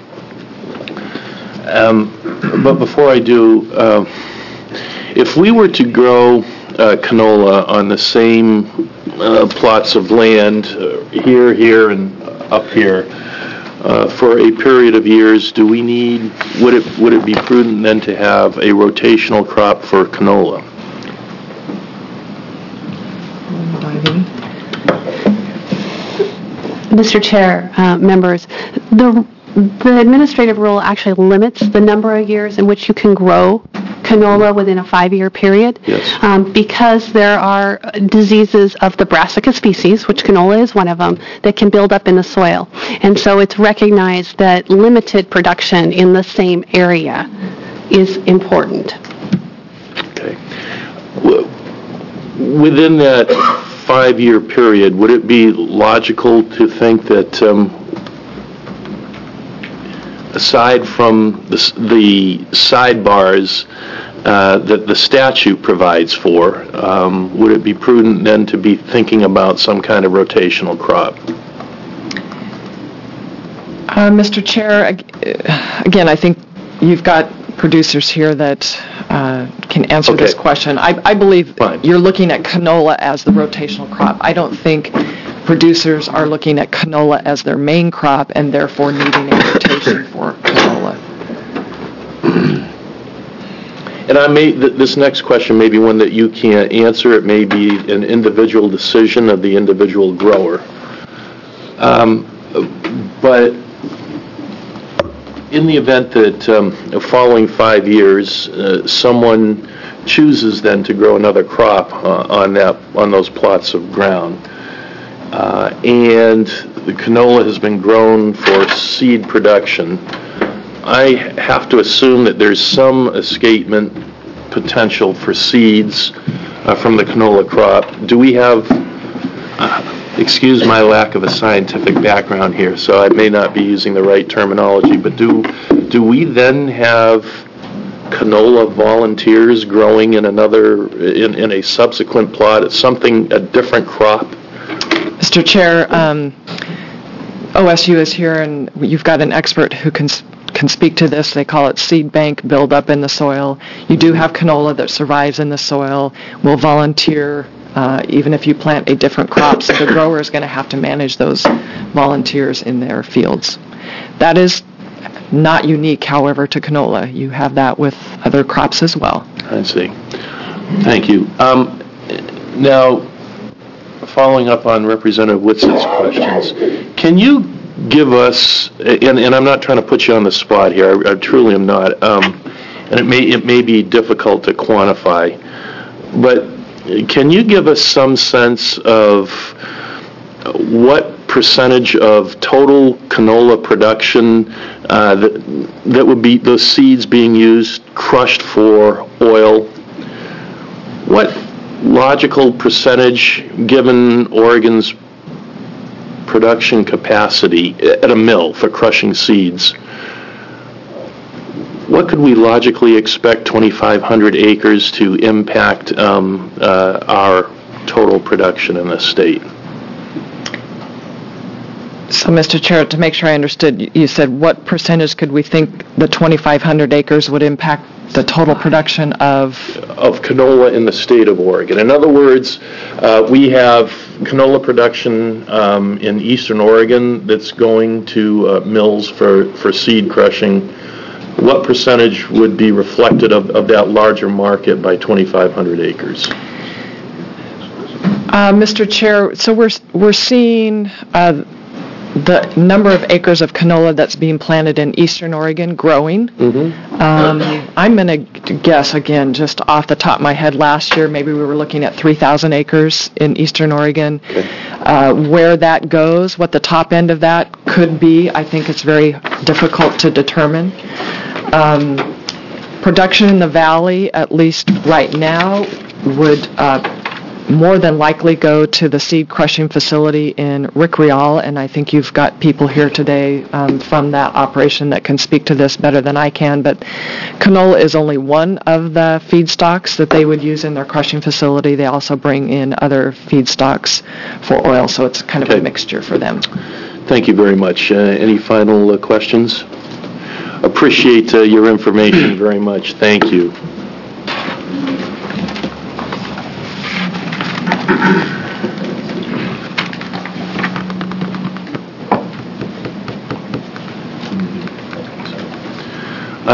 But before I do, if we were to grow canola on the same plots of land here, and up here for a period of years, do we need, would it be prudent then to have a rotational crop for canola? Mr. Chair, members, the administrative rule actually limits the number of years in which you can grow canola within a 5-year period. Yes. Because there are diseases of the Brassica species, which canola is one of them, that can build up in the soil. And so it's recognized that limited production in the same area is important. Okay. Within that 5-year period, would it be logical to think that aside from the sidebars that the statute provides for, would it be prudent then to be thinking about some kind of rotational crop? Mr. Chair, again, I think you've got producers here that can answer this question. I believe you're looking at canola as the rotational crop. I don't think producers are looking at canola as their main crop and therefore needing a rotation for canola. And this next question may be one that you can't answer. It may be an individual decision of the individual grower. But in the event that following 5 years, someone chooses then to grow another crop on those plots of ground, and the canola has been grown for seed production, I have to assume that there's some escapement potential for seeds from the canola crop. Do we have, excuse my lack of a scientific background here, so I may not be using the right terminology, but do we then have canola volunteers growing in in a subsequent plot, a different crop? Mr. Chair, OSU is here, and you've got an expert who can speak to this. They call it seed bank buildup in the soil. You do have canola that survives in the soil, will volunteer even if you plant a different crop, so the grower is going to have to manage those volunteers in their fields. That is not unique, however, to canola. You have that with other crops as well. I see. Thank you. Now, following up on Representative Whitsitt's questions, can you give us, and I'm not trying to put you on the spot here, I truly am not, and it may be difficult to quantify, but can you give us some sense of what percentage of total canola production that would be those seeds being used, crushed for oil? What logical percentage, given Oregon's production capacity at a mill for crushing seeds, what could we logically expect 2,500 acres to impact our total production in the state? So, Mr. Chair, to make sure I understood, you said what percentage could we think the 2,500 acres would impact the total production of canola in the state of Oregon? In other words, we have canola production in eastern Oregon that's going to mills for seed crushing. What percentage would be reflected of that larger market by 2,500 acres? Mr. Chair, so we're seeing the number of acres of canola that's being planted in eastern Oregon growing. Mm-hmm. I'm going to guess, again, just off the top of my head, last year maybe we were looking at 3,000 acres in eastern Oregon. Okay. Where that goes, what the top end of that could be, I think it's very difficult to determine. Production in the valley, at least right now, would more than likely go to the seed crushing facility in Rick Rial, and I think you've got people here today from that operation that can speak to this better than I can, but canola is only one of the feedstocks that they would use in their crushing facility. They also bring in other feedstocks for oil, so it's kind of a mixture for them. Thank you very much. Any final questions? Appreciate your information very much. Thank you.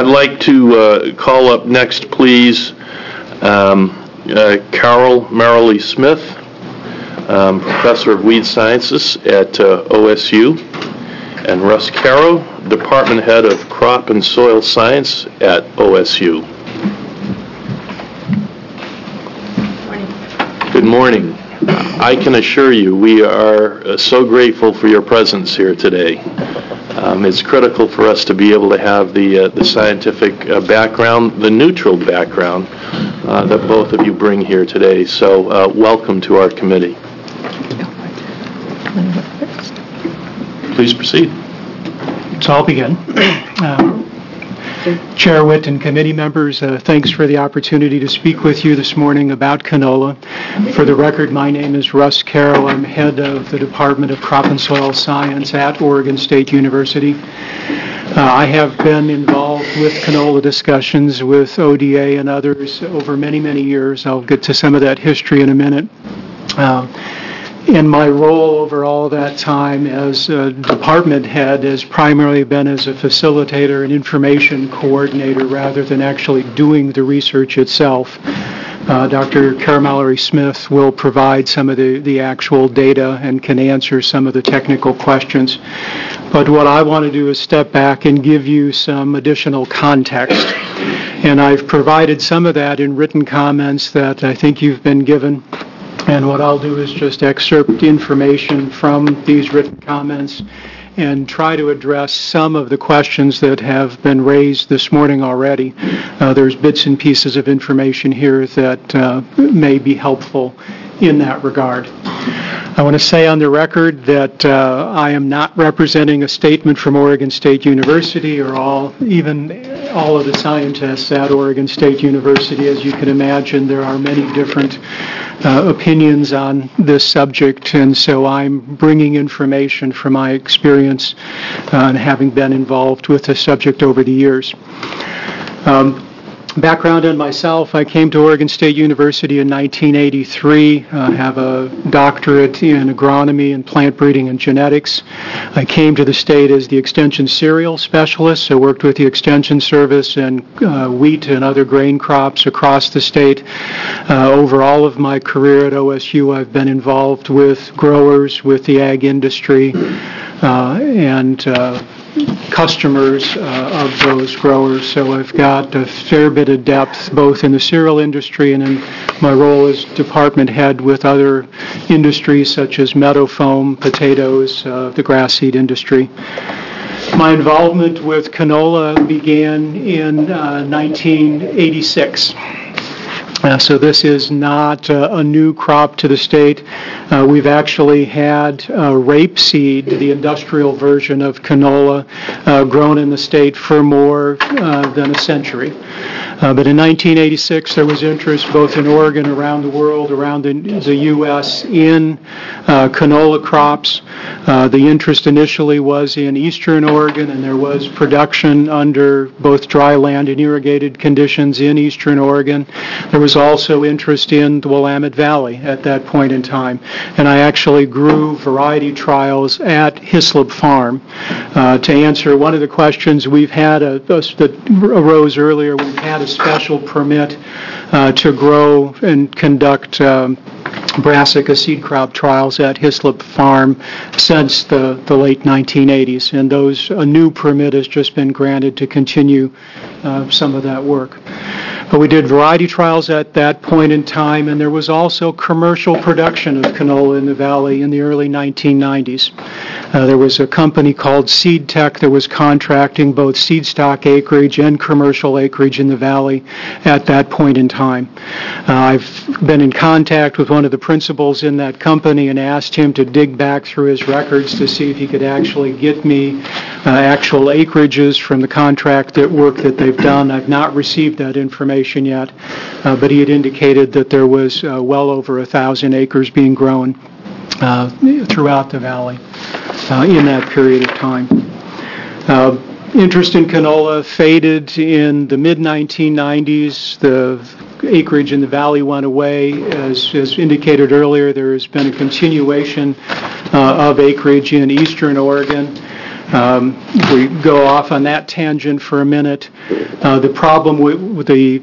I'd like to call up next, please, Carol Merrily Smith, Professor of Weed Sciences at OSU, and Russ Caro, Department Head of Crop and Soil Science at OSU. Good morning. I can assure you we are so grateful for your presence here today. It's critical for us to be able to have the scientific background, the neutral background that both of you bring here today. So welcome to our committee. Please proceed. So I'll begin. Chair Witt and committee members, thanks for the opportunity to speak with you this morning about canola. For the record, my name is Russ Caro. I'm head of the Department of Crop and Soil Science at Oregon State University. I have been involved with canola discussions with ODA and others over many, many years. I'll get to some of that history in a minute. In my role over all that time as a department head has primarily been as a facilitator and information coordinator rather than actually doing the research itself. Dr. Carol Mallory Smith will provide some of the actual data and can answer some of the technical questions. But what I want to do is step back and give you some additional context. And I've provided some of that in written comments that I think you've been given. And what I'll do is just excerpt information from these written comments and try to address some of the questions that have been raised this morning already. There's bits and pieces of information here that may be helpful in that regard. I want to say on the record that I am not representing a statement from Oregon State University or even all of the scientists at Oregon State University. As you can imagine, there are many different opinions on this subject, and so I'm bringing information from my experience and having been involved with the subject over the years. Background on myself, I came to Oregon State University in 1983. I have a doctorate in agronomy and plant breeding and genetics. I came to the state as the extension cereal specialist, so worked with the extension service and wheat and other grain crops across the state. Over all of my career at OSU, I've been involved with growers, with the ag industry, and customers of those growers. So I've got a fair bit of depth both in the cereal industry and in my role as department head with other industries such as meadow foam, potatoes, the grass seed industry. My involvement with canola began in 1986. So this is not a new crop to the state. We've actually had rapeseed, the industrial version of canola, grown in the state for more than a century. But in 1986, there was interest both in Oregon, around the world, around the U.S. in canola crops. The interest initially was in eastern Oregon, and there was production under both dry land and irrigated conditions in eastern Oregon. There was also interest in the Willamette Valley at that point in time. And I actually grew variety trials at Hislop Farm. To answer one of the questions we've had that arose earlier, we've had a special permit to grow and conduct brassica seed crop trials at Hislop Farm since the late 1980s, and a new permit has just been granted to continue some of that work. But we did variety trials at that point in time, and there was also commercial production of canola in the valley in the early 1990s. There was a company called Seed Tech that was contracting both seed stock acreage and commercial acreage in the valley at that point in time. I've been in contact with one of the principals in that company and asked him to dig back through his records to see if he could actually get me actual acreages from the contract work that they've done. I've not received that information yet, but he had indicated that there was well over 1,000 acres being grown throughout the valley in that period of time. Interest in canola faded in the mid-1990s. The acreage in the valley went away. As indicated earlier, there has been a continuation of acreage in eastern Oregon. We go off on that tangent for a minute. The problem with the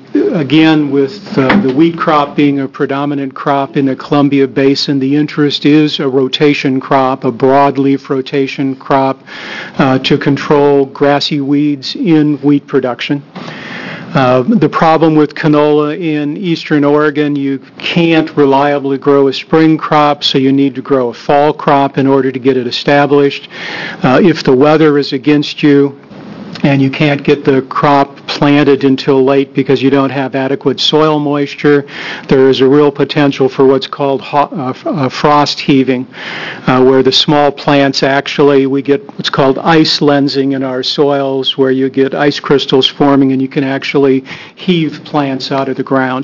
wheat crop being a predominant crop in the Columbia Basin, the interest is a rotation crop, a broadleaf rotation crop to control grassy weeds in wheat production. The problem with canola in eastern Oregon, you can't reliably grow a spring crop, so you need to grow a fall crop in order to get it established. If the weather is against you and you can't get the crop planted until late because you don't have adequate soil moisture, there is a real potential for what's called frost heaving, where the small plants actually, we get what's called ice lensing in our soils, where you get ice crystals forming and you can actually heave plants out of the ground.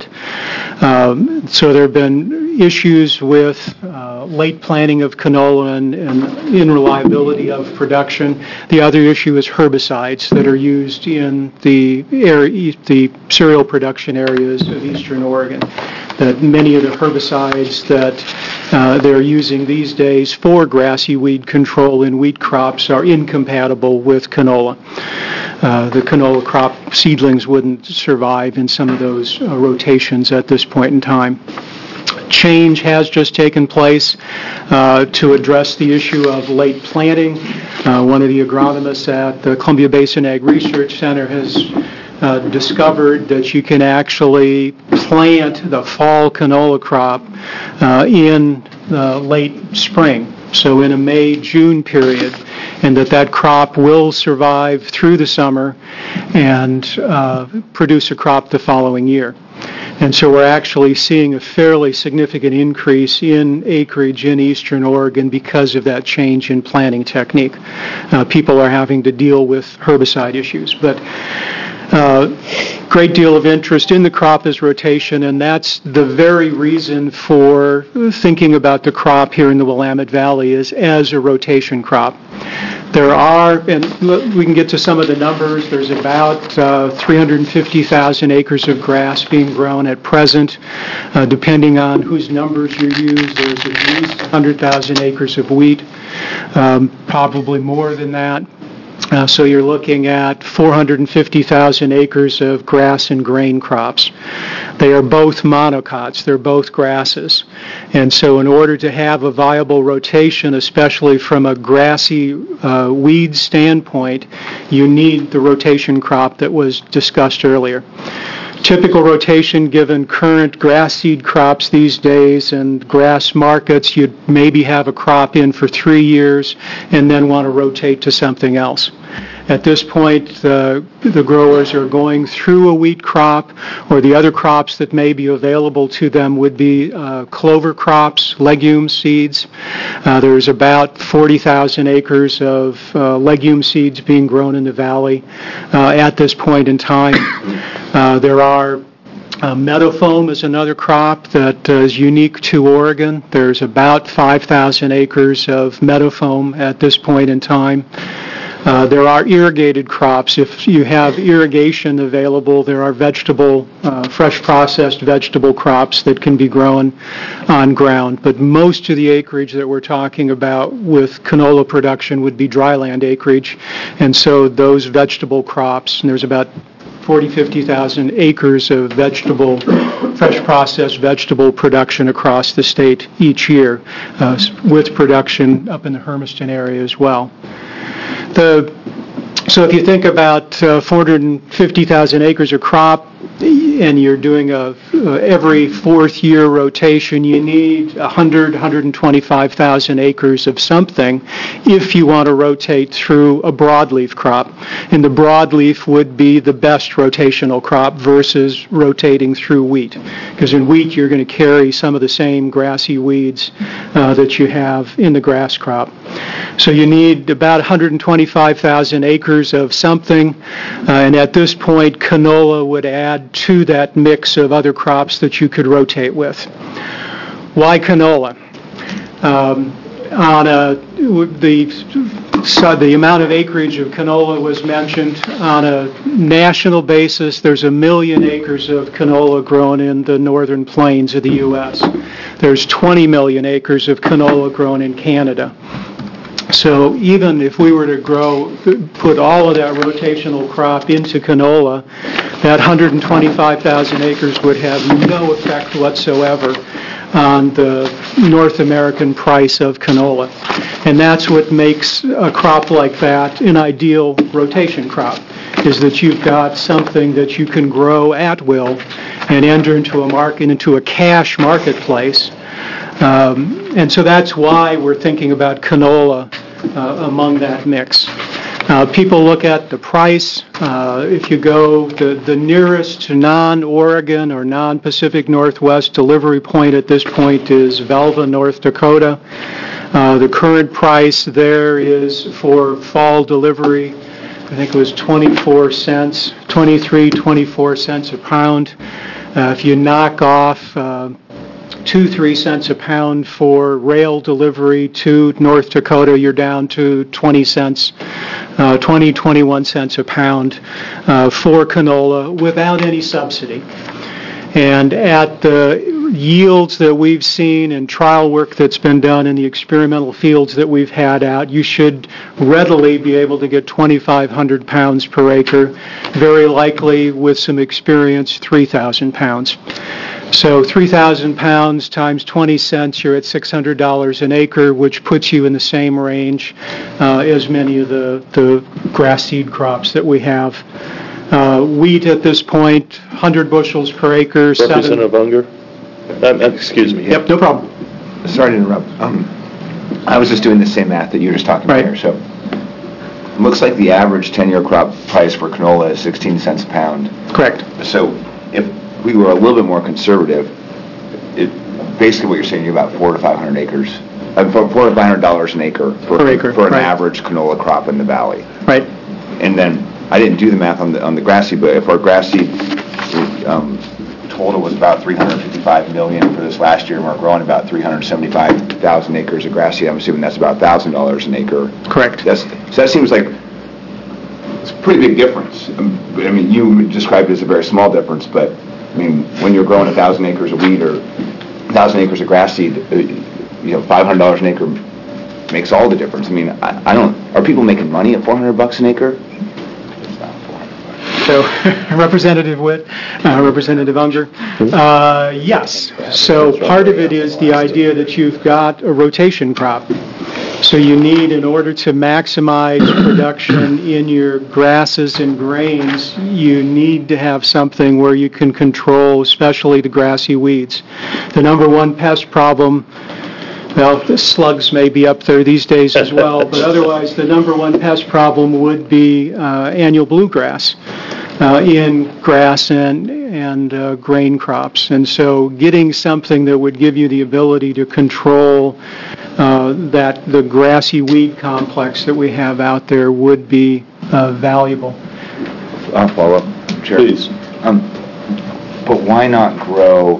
So there have been issues with late planting of canola and unreliability of production. The other issue is herbicides that are used in the cereal production areas of eastern Oregon. That many of the herbicides that they're using these days for grassy weed control in wheat crops are incompatible with canola. The canola crop seedlings wouldn't survive in some of those rotations at this point in time. Change has just taken place to address the issue of late planting. One of the agronomists at the Columbia Basin Ag Research Center has discovered that you can actually plant the fall canola crop in late spring, so in a May-June period, and that crop will survive through the summer and produce a crop the following year. And so we're actually seeing a fairly significant increase in acreage in eastern Oregon because of that change in planting technique. People are having to deal with herbicide issues. But great deal of interest in the crop as rotation, and that's the very reason for thinking about the crop here in the Willamette Valley is as a rotation crop. There are, and we can get to some of the numbers, there's about 350,000 acres of grass being grown at present. Depending on whose numbers you use, there's at least 100,000 acres of wheat, probably more than that. So you're looking at 450,000 acres of grass and grain crops. They are both monocots. They're both grasses. And so in order to have a viable rotation, especially from a grassy weed standpoint, you need the rotation crop that was discussed earlier. Typical rotation, given current grass seed crops these days and grass markets, you'd maybe have a crop in for 3 years and then want to rotate to something else. At this point, the growers are going through a wheat crop, or the other crops that may be available to them would be clover crops, legume seeds. There's about 40,000 acres of legume seeds being grown in the valley at this point in time. There are meadowfoam is another crop that is unique to Oregon. There's about 5,000 acres of meadowfoam at this point in time. There are irrigated crops. If you have irrigation available, there are fresh processed vegetable crops that can be grown on ground. But most of the acreage that we're talking about with canola production would be dryland acreage. And so those vegetable crops, and there's about 50,000 acres of fresh processed vegetable production across the state each year, with production up in the Hermiston area as well. So if you think about 450,000 acres of crop, and you're doing every fourth year rotation, you need 125,000 acres of something if you want to rotate through a broadleaf crop. And the broadleaf would be the best rotational crop versus rotating through wheat. Because in wheat, you're going to carry some of the same grassy weeds that you have in the grass crop. So you need about 125,000 acres of something, and at this point, canola would add to that mix of other crops that you could rotate with. Why canola? The amount of acreage of canola was mentioned. On a national basis, there's 1 million acres of canola grown in the northern plains of the U.S. There's 20 million acres of canola grown in Canada. So even if we were to put all of that rotational crop into canola, that 125,000 acres would have no effect whatsoever on the North American price of canola. And that's what makes a crop like that an ideal rotation crop, is that you've got something that you can grow at will and enter into a market, into a cash marketplace. And so that's why we're thinking about canola among that mix. People look at the price. If you go, the nearest non-Oregon or non-Pacific Northwest delivery point at this point is Velva, North Dakota. The current price there is for fall delivery, I think it was 24 cents a pound. If you knock off 2-3 cents a pound for rail delivery to North Dakota, you're down to 21 cents a pound for canola without any subsidy. And at the yields that we've seen and trial work that's been done in the experimental fields that we've had out, you should readily be able to get 2,500 pounds per acre, very likely with some experience 3,000 pounds. So 3,000 pounds times 20 cents, you're at $600 an acre, which puts you in the same range as many of the grass seed crops that we have. Wheat at this point, 100 bushels per acre. Representative Unger? Excuse me. Yep, no problem. Sorry to interrupt. I was just doing the same math that you were just talking about here. So it looks like the average 10-year crop price for canola is 16 cents a pound. Correct. So if we were a little bit more conservative, basically what you're saying, you're about 400 to 500 acres, $400 to $500 an acre for an average canola crop in the valley. Right. And then I didn't do the math on the grass seed, but if our grass seed total was about 355 million for this last year, and we're growing about 375,000 acres of grass seed, I'm assuming that's about $1,000 an acre. Correct. So that seems like it's a pretty big difference. I mean, you described it as a very small difference, but I mean, when you're growing 1,000 acres of wheat or 1,000 acres of grass seed, $500 an acre makes all the difference. I mean, I don't. Are people making money at $400 an acre? So, Representative Witt, Representative Unger, yes. So part of it is the idea that you've got a rotation crop. So you need, in order to maximize production in your grasses and grains, you need to have something where you can control, especially the grassy weeds. The number one pest problem, well, the slugs may be up there these days as well, but otherwise the number one pest problem would be annual bluegrass in grass and grain crops. And so getting something that would give you the ability to control the grassy weed complex that we have out there would be valuable. I'll follow up, Chair. Please. But why not grow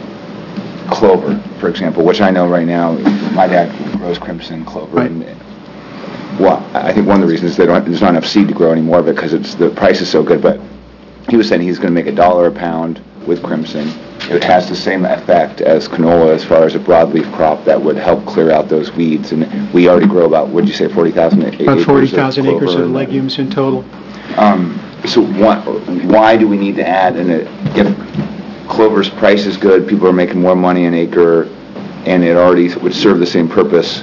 clover, for example, which I know right now, my dad grows crimson clover. Right. And, well, I think one of the reasons there's not enough seed to grow anymore of it because the price is so good. But he was saying he's going to make $1 a pound with crimson. It has the same effect as canola as far as a broadleaf crop that would help clear out those weeds. And we already grow about, what did you say, 40,000 acres? About 40,000 acres of legumes in total. So why do we need to add, if clover's price is good, people are making more money an acre, and it already would serve the same purpose,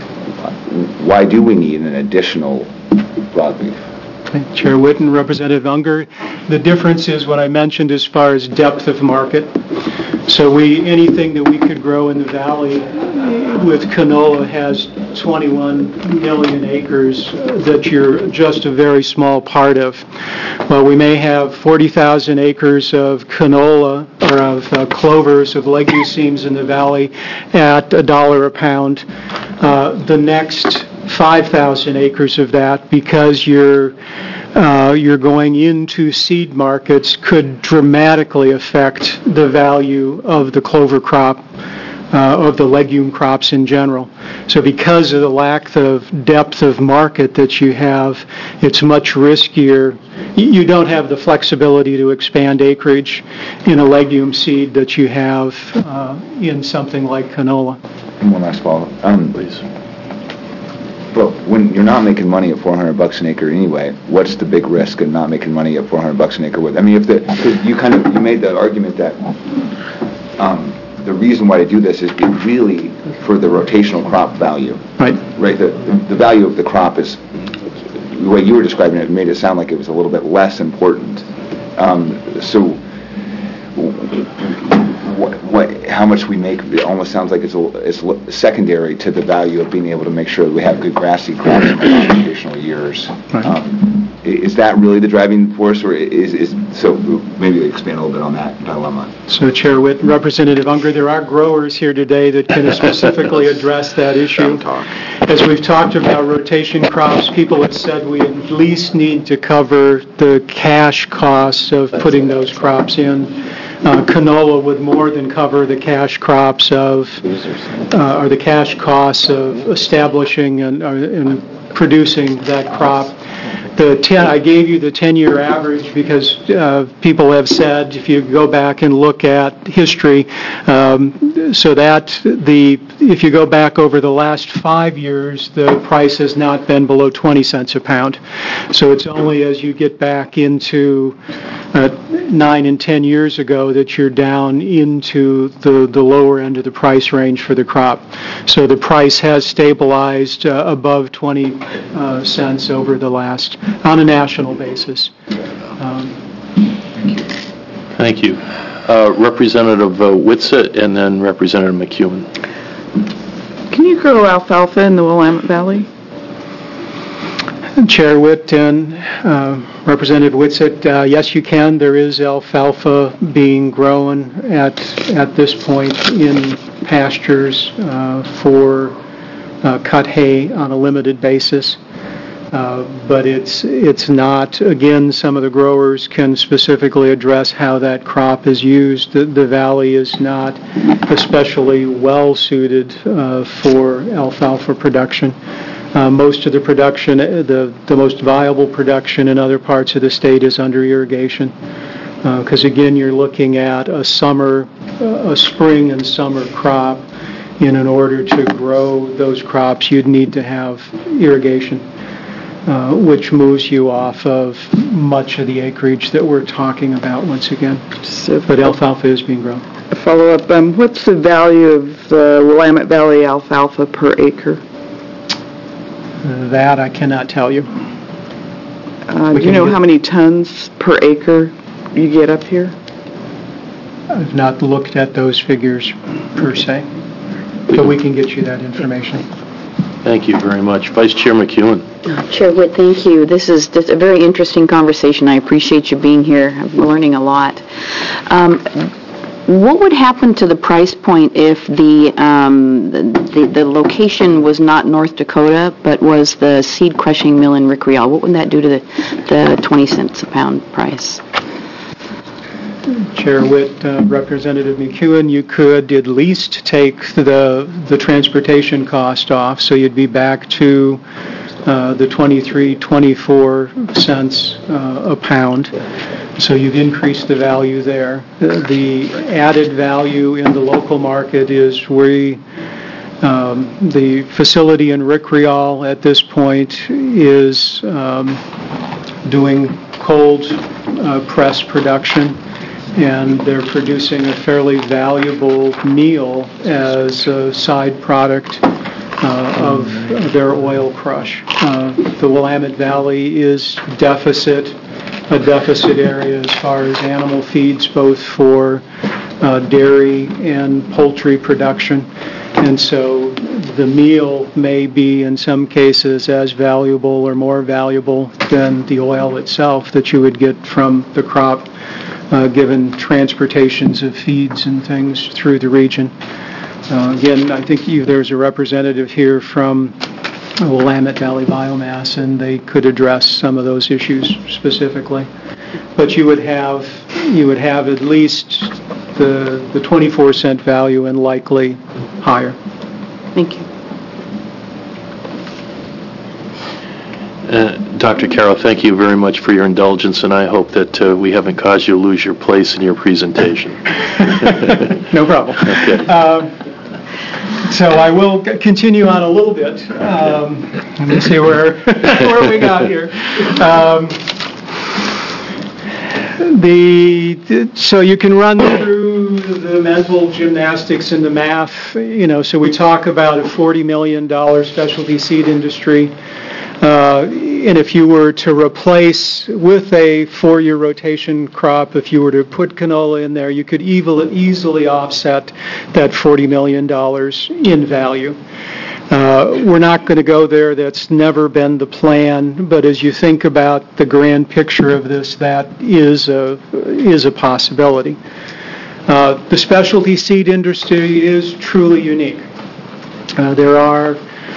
why do we need an additional broadleaf? Chair Whitten, Representative Unger. The difference is what I mentioned as far as depth of market. So anything that we could grow in the valley with canola has 21 million acres that you're just a very small part of. Well, we may have 40,000 acres of canola or of clovers, of legumes in the valley at $1 a pound. The next 5,000 acres of that, because you're going into seed markets, could dramatically affect the value of the clover crop, of the legume crops in general. So because of the lack of depth of market that you have, it's much riskier. You don't have the flexibility to expand acreage in a legume seed that you have in something like canola. And one last follow-up. Please. But when you're not making money at $400 an acre anyway, what's the big risk in not making money at $400 an acre? I mean, you made the argument that the reason why to do this is really for the rotational crop value. Right. Right. The value of the crop is, the way you were describing it, made it sound like it was a little bit less important. So how much we make, it almost sounds like it's secondary to the value of being able to make sure that we have good grassy crops in the non-rotational years. Right. Is that really the driving force, or so maybe expand a little bit on that dilemma? So, Chair Witt, Representative Unger, there are growers here today that can specifically address that issue. As we've talked about rotation crops, people have said we at least need to cover the cash costs of putting those crops in. Canola would more than cover the cash crops or the cash costs of establishing and producing that crop. I gave you the 10-year average because people have said, if you go back and look at history, so that if you go back over the last 5 years, the price has not been below 20 cents a pound. So it's only as you get back into 9 and 10 years ago that you're down into the lower end of the price range for the crop. So the price has stabilized above 20 cents over the last, on a national basis. Thank you. Representative Whitsett and then Representative McEwen. Can you grow alfalfa in the Willamette Valley? Chair Witt and Representative Whitsett, yes, you can. There is alfalfa being grown at this point in pastures for cut hay on a limited basis. But it's not, again, some of the growers can specifically address how that crop is used. The valley is not especially well suited for alfalfa production. Most of the production, the most viable production in other parts of the state is under irrigation. Because again, you're looking at a spring and summer crop. In order to grow those crops, you'd need to have irrigation, which moves you off of much of the acreage that we're talking about once again. But alfalfa is being grown. A follow-up, what's the value of the Willamette Valley alfalfa per acre? That I cannot tell you. Do you know how many tons per acre you get up here? I've not looked at those figures per se, but we can get you that information. Thank you very much. Vice Chair McEwen. Chair Witt, thank you. This is just a very interesting conversation. I appreciate you being here. I'm learning a lot. What would happen to the price point if the location was not North Dakota, but was the seed crushing mill in Rick Rial? What would that do to the 20 cents a pound price? Chair Witt, Representative McEwen, you could at least take the transportation cost off, so you'd be back to the 23, 24 cents a pound. So you've increased the value there. The added value in the local market is the facility in Rick Rial at this point is doing cold press production, and they're producing a fairly valuable meal as a side product of their oil crush. The Willamette Valley is a deficit area as far as animal feeds, both for dairy and poultry production. And so the meal may be, in some cases, as valuable or more valuable than the oil itself that you would get from the crop, given transportations of feeds and things through the region. Again, I think there's a representative here from Willamette Valley Biomass, and they could address some of those issues specifically. But you would have at least the 24 cent value and likely higher. Thank you. Dr. Carroll, thank you very much for your indulgence, and I hope that we haven't caused you to lose your place in your presentation. No problem. Okay. So I will continue on a little bit. Let me see where we got here. So you can run through the mental gymnastics and the math. So we talk about a $40 million specialty seed industry. And if you were to replace with a 4-year rotation crop, if you were to put canola in there, you could easily offset that $40 million in value. We're not going to go there. That's never been the plan. But as you think about the grand picture of this, that is a possibility. The specialty seed industry is truly unique. There are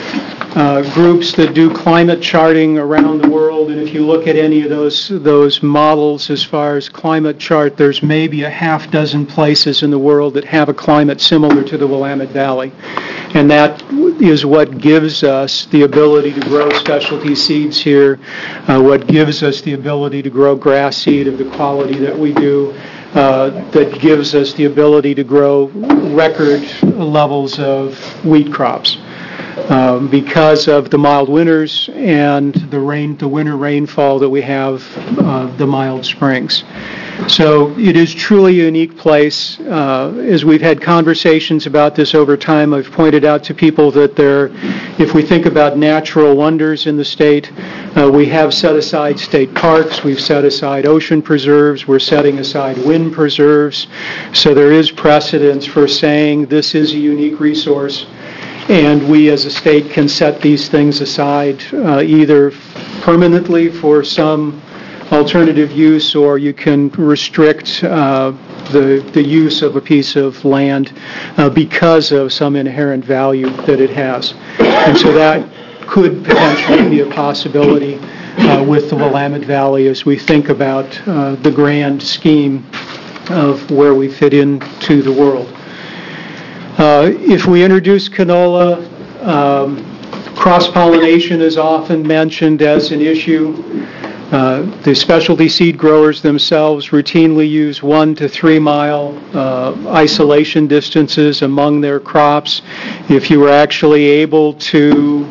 groups that do climate charting around the world, and if you look at any of those models as far as climate chart, there's maybe a half dozen places in the world that have a climate similar to the Willamette Valley. And that is what gives us the ability to grow specialty seeds here, what gives us the ability to grow grass seed of the quality that we do, that gives us the ability to grow record levels of wheat crops. Because of the mild winters and the winter rainfall that we have, the mild springs. So it is truly a unique place. As we've had conversations about this over time, I've pointed out to people that if we think about natural wonders in the state, we have set aside state parks, we've set aside ocean preserves, we're setting aside wind preserves. So there is precedence for saying this is a unique resource. And we as a state can set these things aside either permanently for some alternative use, or you can restrict the use of a piece of land because of some inherent value that it has. And so that could potentially be a possibility with the Willamette Valley as we think about the grand scheme of where we fit into the world. If we introduce canola, cross-pollination is often mentioned as an issue. The specialty seed growers themselves routinely use 1 to 3 mile isolation distances among their crops. If you were actually able to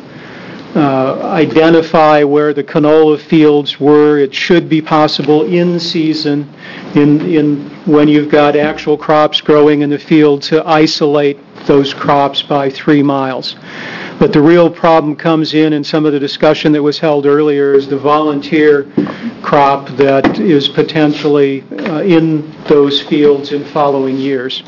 identify where the canola fields were, it should be possible in season, when you've got actual crops growing in the field, to isolate those crops by 3 miles. But the real problem comes in some of the discussion that was held earlier, is the volunteer crop that is potentially in those fields in following years.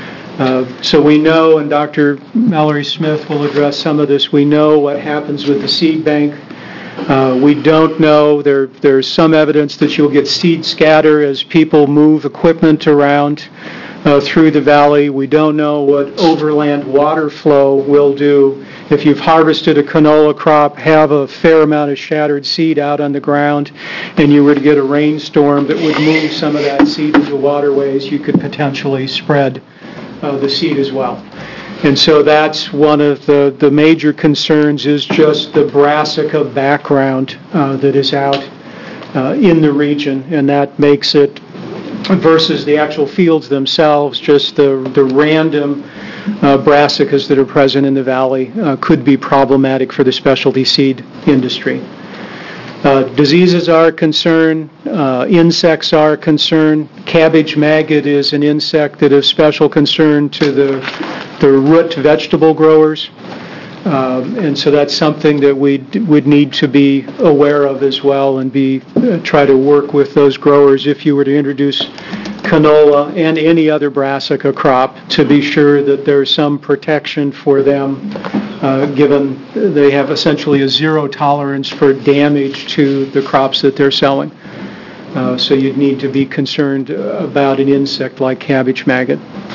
So we know, and Dr. Mallory Smith will address some of this, we know what happens with the seed bank. We don't know. There's some evidence that you'll get seed scatter as people move equipment around through the valley. We don't know what overland water flow will do. If you've harvested a canola crop, have a fair amount of shattered seed out on the ground, and you were to get a rainstorm that would move some of that seed into waterways, you could potentially spread the seed as well. And so that's one of the major concerns, is just the brassica background that is out in the region, and that makes it, versus the actual fields themselves, just the random brassicas that are present in the valley could be problematic for the specialty seed industry. Diseases are a concern. Insects are a concern. Cabbage maggot is an insect that is special concern to the root vegetable growers. And so that's something that we would need to be aware of as well, and try to work with those growers if you were to introduce canola and any other brassica crop, to be sure that there's some protection for them, given they have essentially a zero tolerance for damage to the crops that they're selling. So you'd need to be concerned about an insect like cabbage maggot.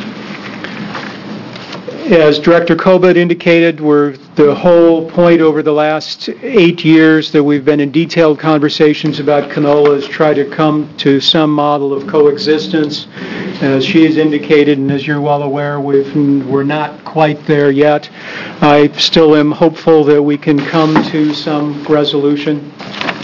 As Director Kobut indicated, the whole point over the last 8 years that we've been in detailed conversations about canola is try to come to some model of coexistence. As she has indicated, and as you're well aware, we're not quite there yet. I still am hopeful that we can come to some resolution.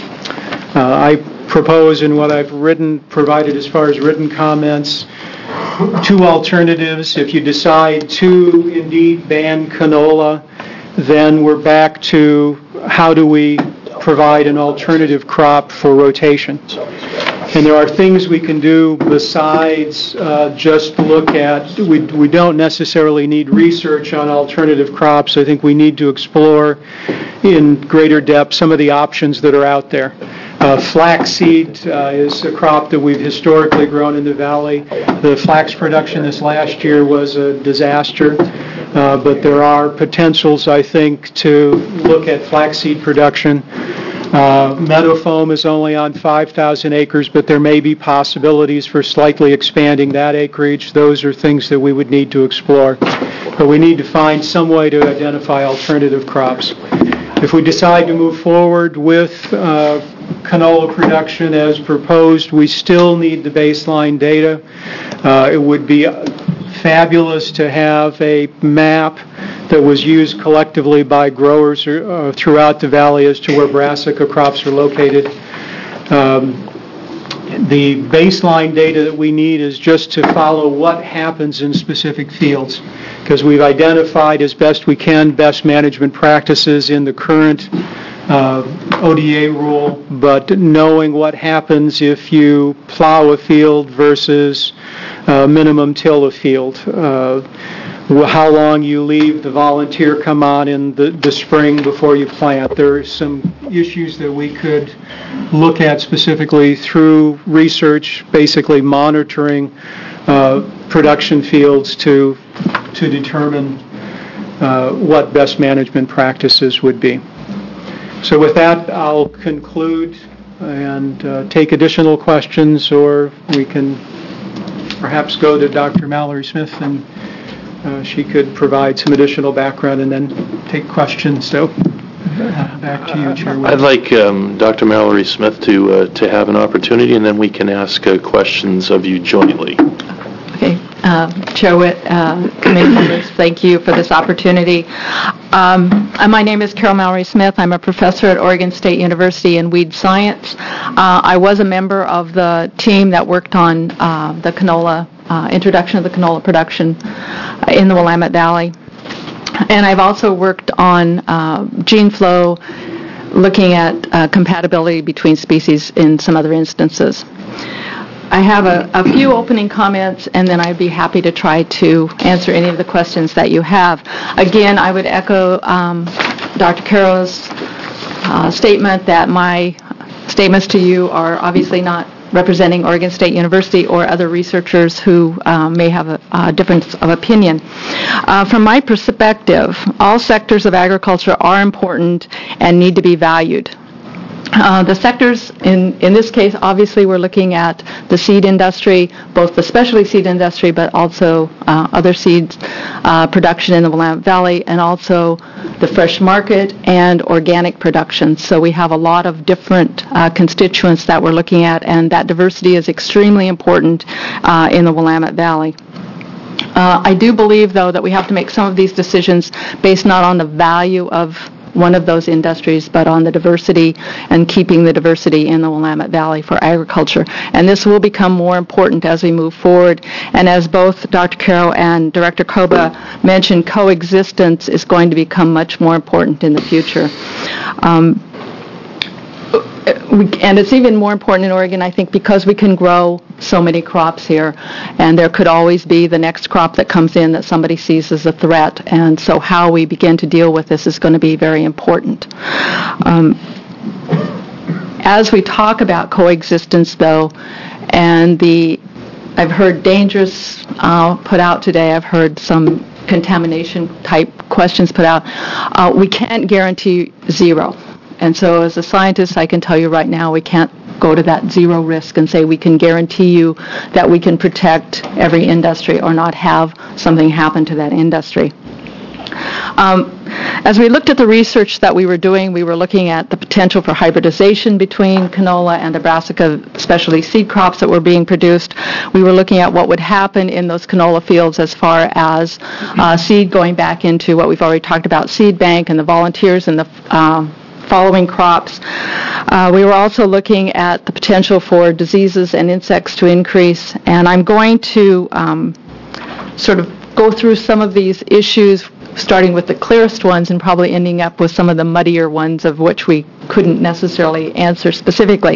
I propose, in what I've provided as far as written comments, two alternatives. If you decide to indeed ban canola, then we're back to how do we provide an alternative crop for rotation. And there are things we can do besides just look at, we don't necessarily need research on alternative crops. I think we need to explore in greater depth some of the options that are out there. Flaxseed is a crop that we've historically grown in the valley. The flax production this last year was a disaster, but there are potentials, I think, to look at flaxseed production. Meadow foam is only on 5,000 acres, but there may be possibilities for slightly expanding that acreage. Those are things that we would need to explore. But we need to find some way to identify alternative crops. If we decide to move forward with canola production as proposed, we still need the baseline data. It would be fabulous to have a map that was used collectively by growers throughout the valley as to where brassica crops are located. The baseline data that we need is just to follow what happens in specific fields, because we've identified as best we can best management practices in the current ODA rule, but knowing what happens if you plow a field versus minimum till a field, how long you leave the volunteer come on in the spring before you plant. There are some issues that we could look at specifically through research, basically monitoring production fields to determine what best management practices would be. So with that, I'll conclude and take additional questions, or we can perhaps go to Dr. Mallory Smith and she could provide some additional background and then take questions. So back to you, Chairwoman. I'd like Dr. Mallory Smith to have an opportunity, and then we can ask questions of you jointly. Okay. Chair Witt, committee members, thank you for this opportunity. My name is Carol Mallory Smith. I'm a professor at Oregon State University in weed science. I was a member of the team that worked on the canola, introduction of the canola production in the Willamette Valley. And I've also worked on gene flow, looking at compatibility between species in some other instances. I have a few opening comments, and then I'd be happy to try to answer any of the questions that you have. Again, I would echo Dr. Carroll's statement that my statements to you are obviously not representing Oregon State University or other researchers who may have a difference of opinion. From my perspective, all sectors of agriculture are important and need to be valued. The sectors, in this case, obviously we're looking at the seed industry, both the specialty seed industry, but also other seeds production in the Willamette Valley, and also the fresh market and organic production. So we have a lot of different constituents that we're looking at, and that diversity is extremely important in the Willamette Valley. I do believe, though, that we have to make some of these decisions based not on the value of one of those industries, but on the diversity and keeping the diversity in the Willamette Valley for agriculture. And this will become more important as we move forward. And as both Dr. Carroll and Director Koba mentioned, coexistence is going to become much more important in the future. And it's even more important in Oregon, I think, because we can grow so many crops here, and there could always be the next crop that comes in that somebody sees as a threat, and so how we begin to deal with this is going to be very important. As we talk about coexistence, though, and I've heard dangerous put out today, I've heard some contamination type questions put out, we can't guarantee zero. And so as a scientist, I can tell you right now, we can't go to that zero risk and say we can guarantee you that we can protect every industry or not have something happen to that industry. As we looked at the research that we were doing, we were looking at the potential for hybridization between canola and the brassica specialty seed crops that were being produced. We were looking at what would happen in those canola fields as far as seed going back into what we've already talked about, seed bank, and the volunteers and the following crops. We were also looking at the potential for diseases and insects to increase, and I'm going to sort of go through some of these issues, starting with the clearest ones and probably ending up with some of the muddier ones of which we couldn't necessarily answer specifically.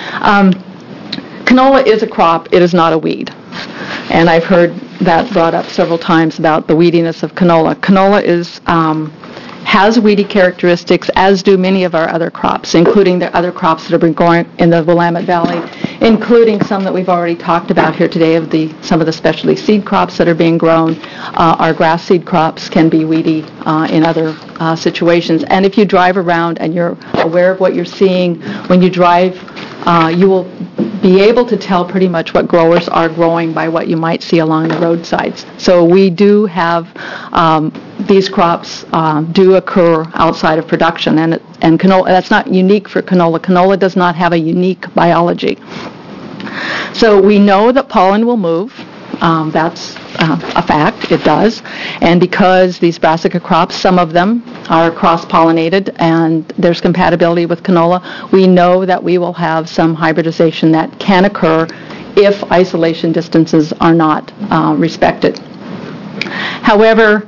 Canola is a crop, it is not a weed. And I've heard that brought up several times about the weediness of canola. Canola has weedy characteristics, as do many of our other crops, including the other crops that have been growing in the Willamette Valley, including some that we've already talked about here today of some of the specialty seed crops that are being grown. Our grass seed crops can be weedy in other situations. And if you drive around and you're aware of what you're seeing when you drive, you will be able to tell pretty much what growers are growing by what you might see along the roadsides. So we do have these crops do occur outside of production, and canola, that's not unique for canola. Canola does not have a unique biology. So we know that pollen will move. That's a fact, it does. And because these brassica crops, some of them are cross-pollinated and there's compatibility with canola, we know that we will have some hybridization that can occur if isolation distances are not respected. However,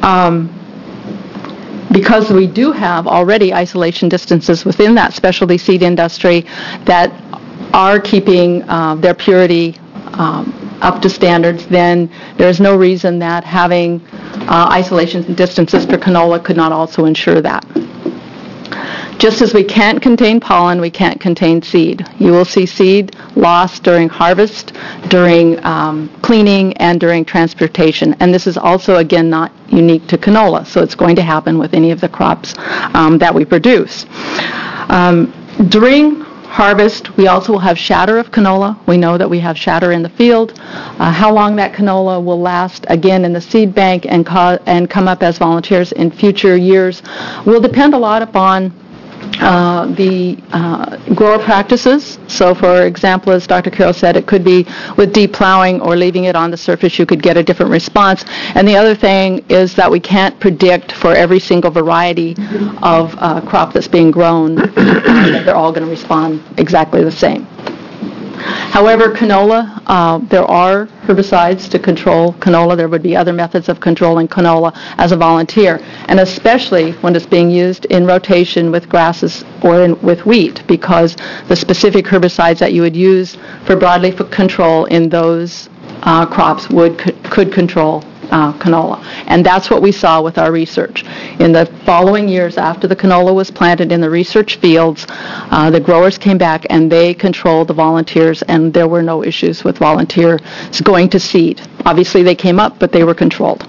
because we do have already isolation distances within that specialty seed industry that are keeping their purity up to standards, then there's no reason that having isolation distances for canola could not also ensure that. Just as we can't contain pollen, we can't contain seed. You will see seed lost during harvest, during cleaning, and during transportation. And this is also, again, not unique to canola, so it's going to happen with any of the crops that we produce. During harvest, we also will have shatter of canola. We know that we have shatter in the field. How long that canola will last, again, in the seed bank and come up as volunteers in future years will depend a lot upon the grower practices. So, for example, as Dr. Carroll said, it could be with deep plowing or leaving it on the surface, you could get a different response. And the other thing is that we can't predict for every single variety of crop that's being grown that they're all going to respond exactly the same. However, canola, there are herbicides to control canola. There would be other methods of controlling canola as a volunteer, and especially when it's being used in rotation with grasses or with wheat, because the specific herbicides that you would use for broadleaf control in those crops could control canola. And that's what we saw with our research. In the following years after the canola was planted in the research fields, the growers came back and they controlled the volunteers, and there were no issues with volunteers going to seed. Obviously they came up, but they were controlled.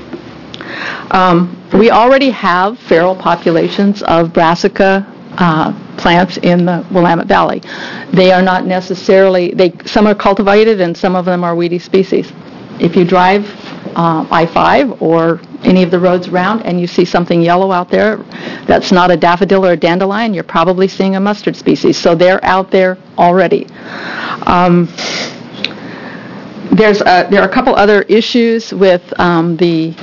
We already have feral populations of brassica plants in the Willamette Valley. They are not necessarily, some are cultivated and some of them are weedy species. If you drive I-5 or any of the roads around and you see something yellow out there that's not a daffodil or a dandelion, you're probably seeing a mustard species. So they're out there already. There are a couple other issues with the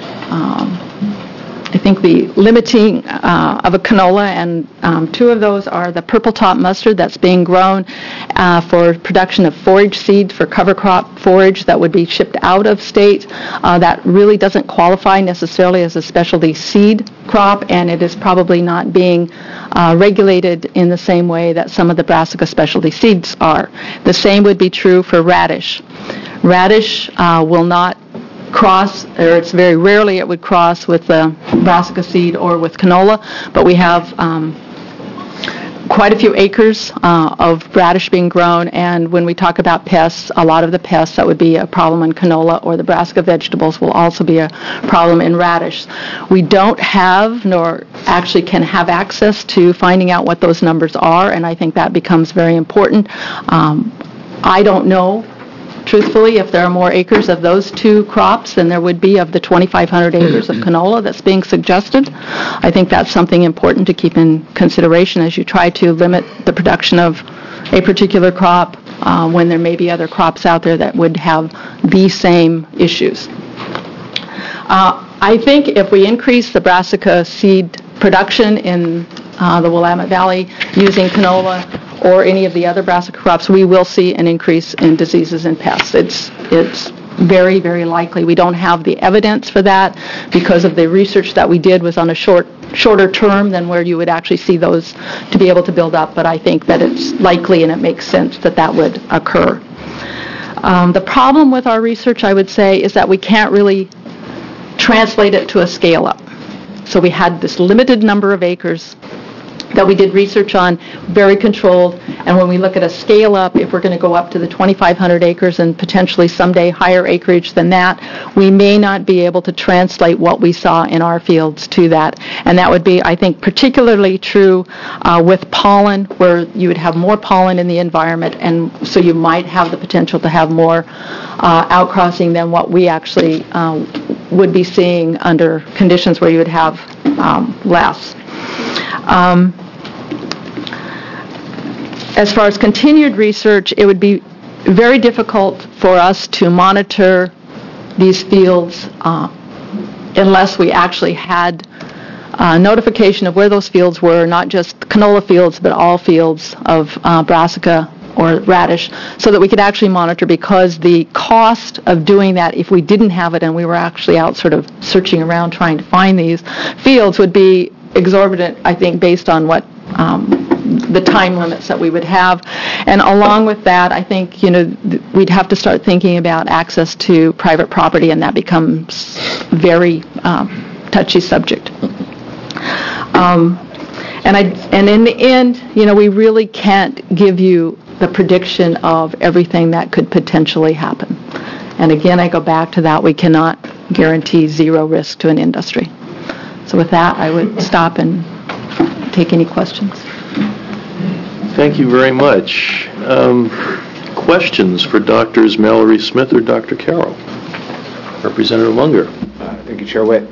limiting of a canola, and two of those are the purple top mustard that's being grown for production of forage seed for cover crop forage that would be shipped out of state. That really doesn't qualify necessarily as a specialty seed crop, and it is probably not being regulated in the same way that some of the brassica specialty seeds are. The same would be true for radish. Radish will not cross, or it's very rarely it would cross with the brassica seed or with canola, but we have quite a few acres of radish being grown, and when we talk about pests, a lot of the pests that would be a problem in canola or the brassica vegetables will also be a problem in radish. We don't have, nor actually can have access to finding out what those numbers are, and I think that becomes very important. I don't know, truthfully, if there are more acres of those two crops than there would be of the 2,500 acres of canola that's being suggested. I think that's something important to keep in consideration as you try to limit the production of a particular crop when there may be other crops out there that would have the same issues. I think if we increase the brassica seed production in the Willamette Valley using canola or any of the other brassica crops, we will see an increase in diseases and pests. It's very, very likely. We don't have the evidence for that because of the research that we did was on a shorter term than where you would actually see those to be able to build up, but I think that it's likely and it makes sense that that would occur. The problem with our research, I would say, is that we can't really translate it to a scale-up. So we had this limited number of acres that we did research on, very controlled, and when we look at a scale-up, if we're going to go up to the 2,500 acres and potentially someday higher acreage than that, we may not be able to translate what we saw in our fields to that. And that would be, I think, particularly true with pollen, where you would have more pollen in the environment, and so you might have the potential to have more outcrossing than what we actually would be seeing under conditions where you would have less. As far as continued research, it would be very difficult for us to monitor these fields unless we actually had notification of where those fields were, not just canola fields, but all fields of brassica or radish, so that we could actually monitor, because the cost of doing that, if we didn't have it and we were actually out sort of searching around trying to find these fields, would be exorbitant, I think, based on what the time limits that we would have. And along with that, I think, we'd have to start thinking about access to private property, and that becomes very touchy subject. And in the end, we really can't give you the prediction of everything that could potentially happen. And again, I go back to that. We cannot guarantee zero risk to an industry. So with that, I would stop and take any questions. Thank you very much. Questions for Drs. Mallory Smith or Dr. Carroll? Representative Unger. Thank you, Chair Witt.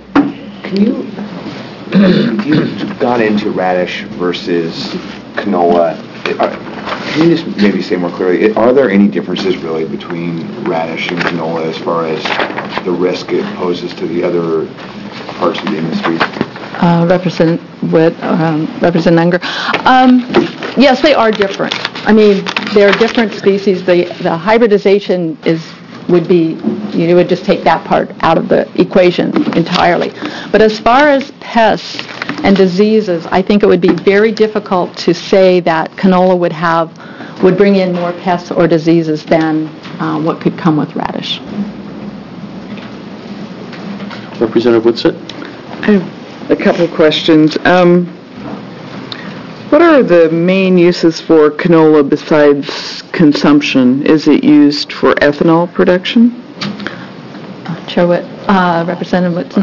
If you've gone into radish versus canola, can you just maybe say more clearly, are there any differences really between radish and canola as far as the risk it poses to the other parts of the industry? Representative Unger. Yes, they are different. I mean, they're different species. The hybridization would be, you would just take that part out of the equation entirely. But as far as pests and diseases, I think it would be very difficult to say that canola would bring in more pests or diseases than what could come with radish. Representative Whitsett? I have a couple of questions. What are the main uses for canola besides consumption? Is it used for ethanol production? Chair Witt, Representative Whitson.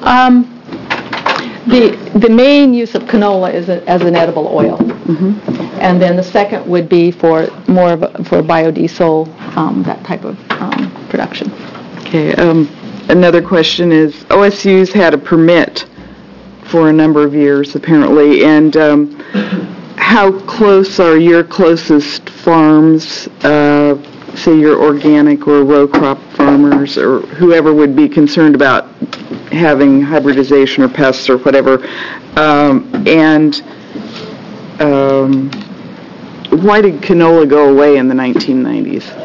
The main use of canola is as an edible oil. Mm-hmm. And then the second would be for biodiesel, that type of production. Okay. Another question is, OSU's had a permit for a number of years, apparently, and how close are your closest farms, say your organic or row crop farmers, or whoever would be concerned about having hybridization or pests or whatever, and why did canola go away in the 1990s?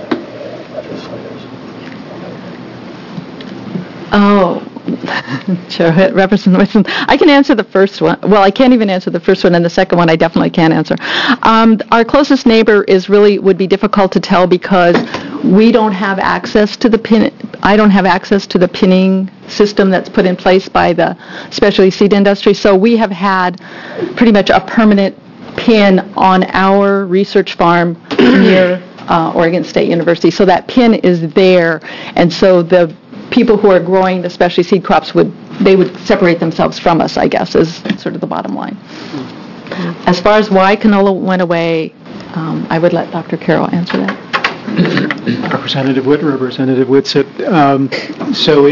Oh, sure, Representative Whitson. I can answer the first one. Well, I can't even answer the first one, and the second one I definitely can't answer. Our closest neighbor would be difficult to tell because we don't have access to I don't have access to the pinning system that's put in place by the specialty seed industry. So we have had pretty much a permanent pin on our research farm near Oregon State University. So that pin is there, and so the people who are growing the specialty seed crops would separate themselves from us, I guess, is sort of the bottom line. As far as why canola went away, I would let Dr. Carroll answer that. Representative Whitsett. So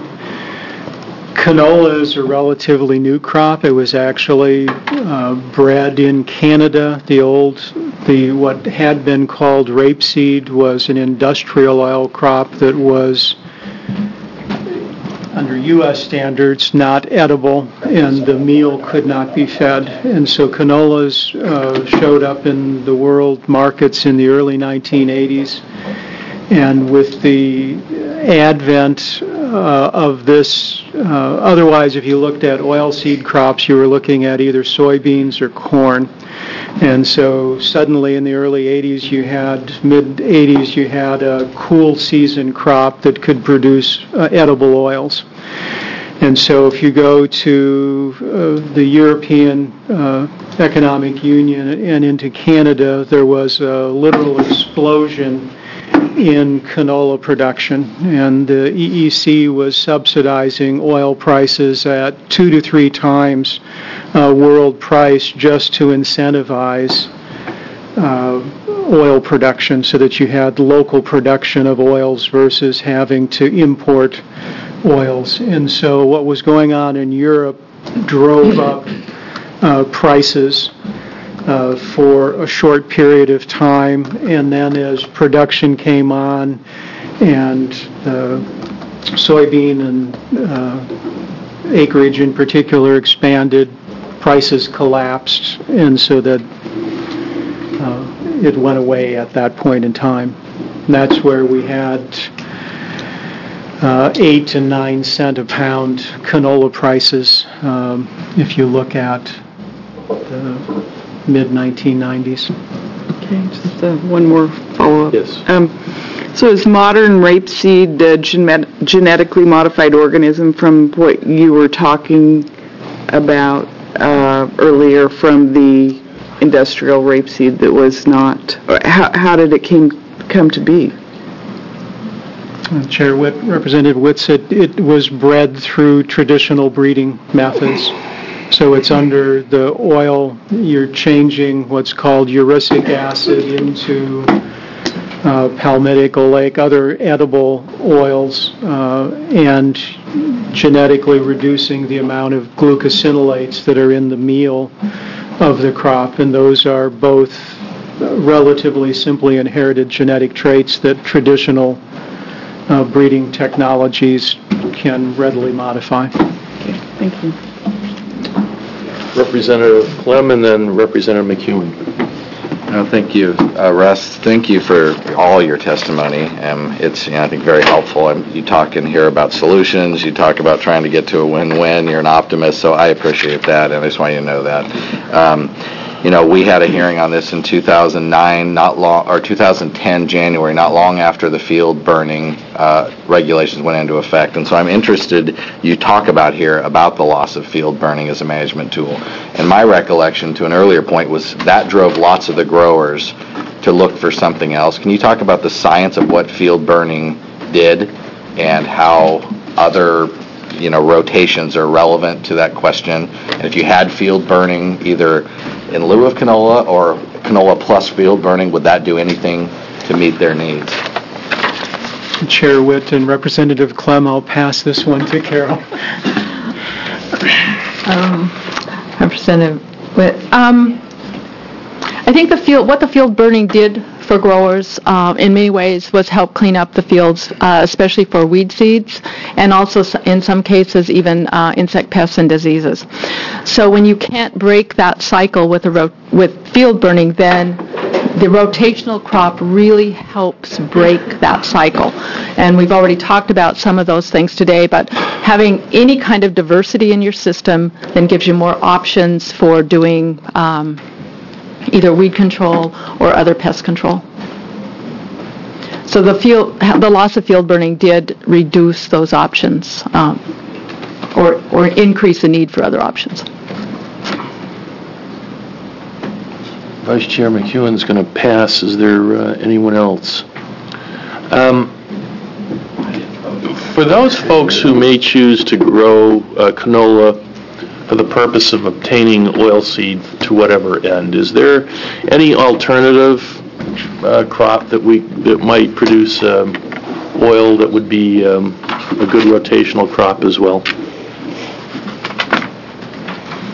canola is a relatively new crop. It was actually bred in Canada. What had been called rapeseed was an industrial oil crop that was under U.S. standards, not edible, and the meal could not be fed. And so canolas showed up in the world markets in the early 1980s. And with the advent of this, otherwise, if you looked at oilseed crops, you were looking at either soybeans or corn. And so suddenly in the early 80s, mid-80s, you had a cool season crop that could produce edible oils. And so if you go to the European Economic Union and into Canada, there was a literal explosion in canola production, and the EEC was subsidizing oil prices at 2 to 3 times world price just to incentivize oil production so that you had local production of oils versus having to import oils. And so what was going on in Europe drove up prices for a short period of time, and then as production came on and soybean and acreage in particular expanded, prices collapsed, and so that it went away at that point in time. And that's where we had 8 to 9 cent a pound canola prices if you look at the mid-1990s. Okay, just one more follow-up. Yes. So is modern rapeseed a genetically modified organism from what you were talking about earlier from the industrial rapeseed that was not? Or how did it come to be? Chair Witt, Representative Whitsett, it was bred through traditional breeding methods. So it's under the oil, you're changing what's called uricic acid into palmitic, oleic, other edible oils, and genetically reducing the amount of glucosinolates that are in the meal of the crop. And those are both relatively simply inherited genetic traits that traditional breeding technologies can readily modify. Okay, thank you. Representative Clem and then Representative McEwen. Thank you, Russ. Thank you for all your testimony. It's, I think, very helpful. You talk in here about solutions. You talk about trying to get to a win-win. You're an optimist, so I appreciate that, and I just want you to know that. We had a hearing on this in 2009, 2010 January, not long after the field burning regulations went into effect. And so I'm interested, you talk about here about the loss of field burning as a management tool. And my recollection to an earlier point was that drove lots of the growers to look for something else. Can you talk about the science of what field burning did and how other rotations are relevant to that question? And if you had field burning either in lieu of canola or canola plus field burning, would that do anything to meet their needs? Chair Witt and Representative Clem, I'll pass this one to Carol. Representative Witt, I think what the field burning did for growers in many ways was help clean up the fields, especially for weed seeds, and also in some cases even insect pests and diseases. So when you can't break that cycle with field burning, then the rotational crop really helps break that cycle. And we've already talked about some of those things today, but having any kind of diversity in your system then gives you more options for doing either weed control or other pest control. So the loss of field burning did reduce those options or increase the need for other options. Vice Chair McEwen's going to pass. Is there anyone else? For those folks who may choose to grow canola for the purpose of obtaining oilseed to whatever end, is there any alternative crop that might produce oil that would be a good rotational crop as well?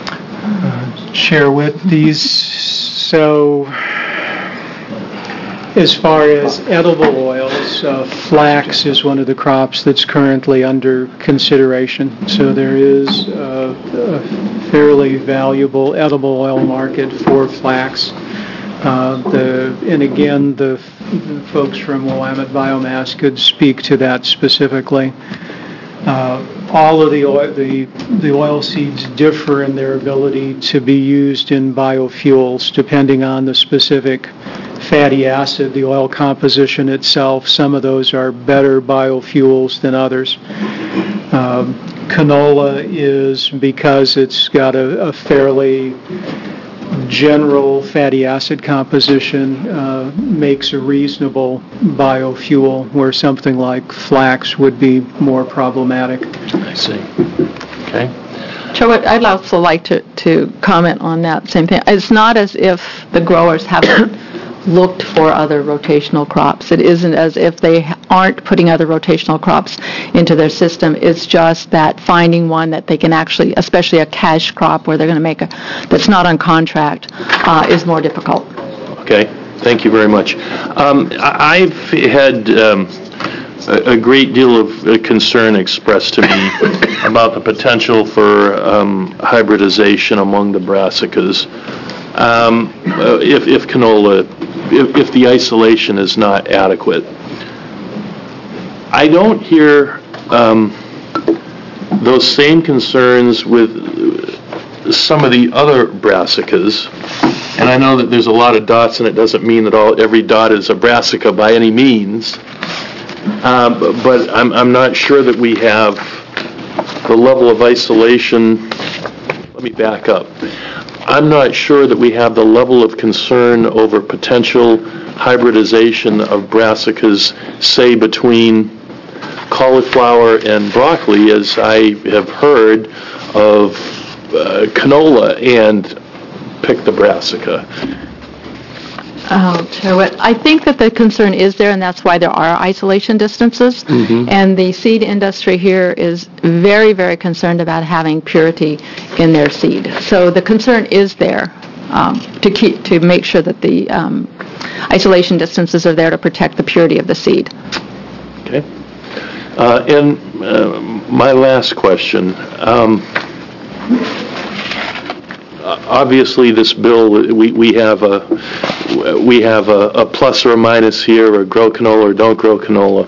Chair Witt, so As far as edible oils, flax is one of the crops that's currently under consideration. So there is a fairly valuable edible oil market for flax. And again, the folks from Willamette Biomass could speak to that specifically. All of the oil seeds differ in their ability to be used in biofuels depending on the specific fatty acid, the oil composition itself. Some of those are better biofuels than others. Canola is, because it's got a fairly general fatty acid composition, makes a reasonable biofuel, where something like flax would be more problematic. I see. Okay. Chair, I'd also like to comment on that same thing. It's not as if the growers haven't looked for other rotational crops. It isn't as if they aren't putting other rotational crops into their system. It's just that finding one that they can actually, especially a cash crop where they're going to make that's not on contract, is more difficult. Okay. Thank you very much. I've had a great deal of concern expressed to me about the potential for hybridization among the brassicas. If canola, if the isolation is not adequate. I don't hear those same concerns with some of the other brassicas, and I know that there's a lot of dots, and it doesn't mean that every dot is a brassica by any means, but I'm not sure that we have the level of isolation. Let me back up. I'm not sure that we have the level of concern over potential hybridization of brassicas, say, between cauliflower and broccoli, as I have heard of canola and pick the brassica. Chair Witt, I think that the concern is there, and that's why there are isolation distances. Mm-hmm. And the seed industry here is very, very concerned about having purity in their seed. So the concern is there to make sure that the isolation distances are there to protect the purity of the seed. Okay. And my last question. Obviously, this bill, we have a plus or a minus here, or grow canola or don't grow canola.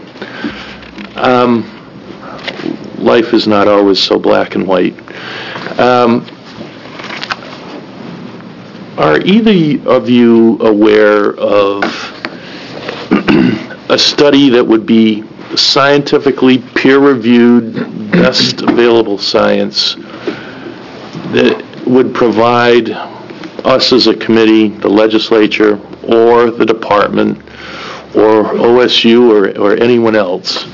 Life is not always so black and white. Are either of you aware of a study that would be scientifically peer-reviewed, best available science, that would provide us as a committee, the legislature, or the department, or OSU, or anyone else,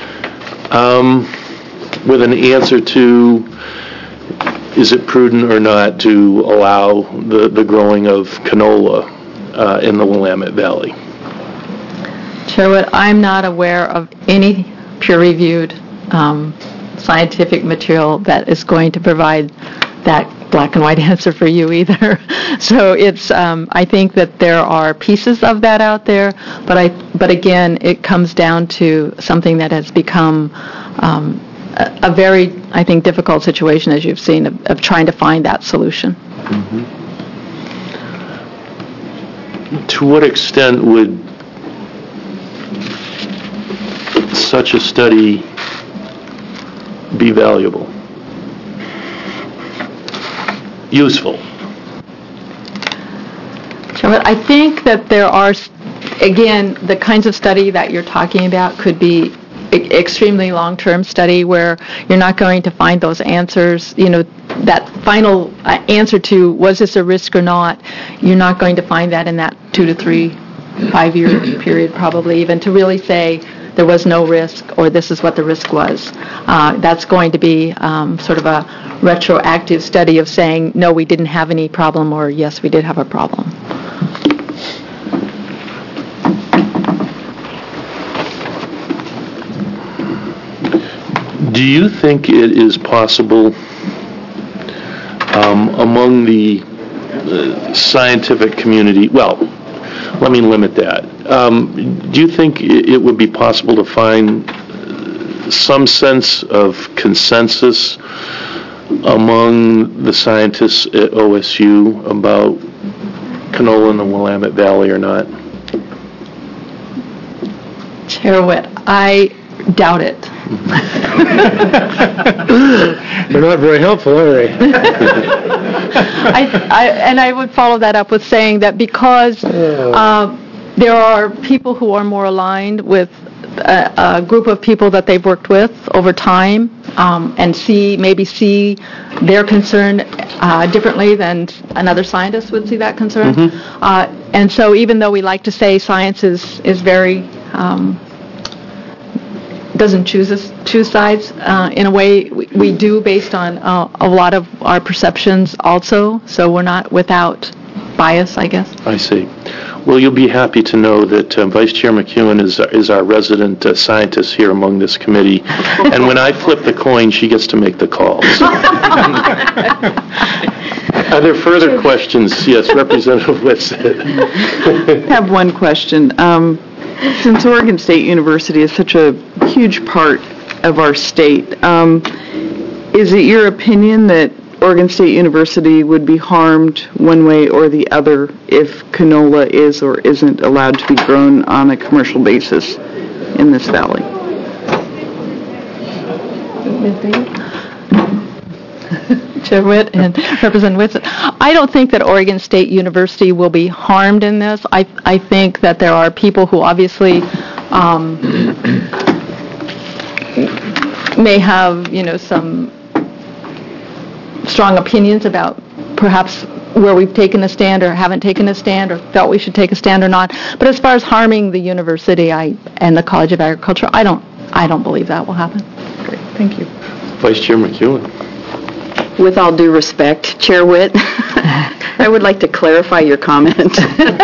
with an answer to, is it prudent or not to allow the growing of canola in the Willamette Valley? Chair, I'm not aware of any peer-reviewed scientific material that is going to provide that black and white answer for you either. So it's, I think that there are pieces of that out there, but again, it comes down to something that has become a very, I think, difficult situation, as you've seen, of trying to find that solution. Mm-hmm. To what extent would such a study be valuable? Useful? I think that there are, again, the kinds of study that you're talking about could be extremely long-term study where you're not going to find those answers, that final answer to was this a risk or not, you're not going to find that in that 2 to 3, 5-year period probably, even to really say there was no risk or this is what the risk was. That's going to be sort of a retroactive study of saying, no, we didn't have any problem, or yes, we did have a problem. Do you think it is possible among the scientific community, well, let me limit that. do you think it would be possible to find some sense of consensus among the scientists at OSU about canola in the Willamette Valley or not? Chair Witt, I doubt it. They're not very helpful, are they? I would follow that up with saying that because there are people who are more aligned with a group of people that they've worked with over time and maybe see their concern differently than another scientist would see that concern. And so even though we like to say science is very doesn't choose sides, in a way we do based on a lot of our perceptions also, so we're not without bias, I guess. I see. Well, you'll be happy to know that Vice Chair McEwen is our resident scientist here among this committee, and when I flip the coin, she gets to make the calls. Are there further questions? Yes, Representative Whitsett. I have one question. Since Oregon State University is such a huge part of our state, is it your opinion that Oregon State University would be harmed one way or the other if canola is or isn't allowed to be grown on a commercial basis in this valley? Chair Witt and Representative Whitsett, I don't think that Oregon State University will be harmed in this. I think that there are people who obviously may have, some strong opinions about perhaps where we've taken a stand or haven't taken a stand or felt we should take a stand or not. But as far as harming the university and the College of Agriculture, I don't believe that will happen. Great, thank you. Vice Chair McEwen. With all due respect, Chair Witt, I would like to clarify your comment.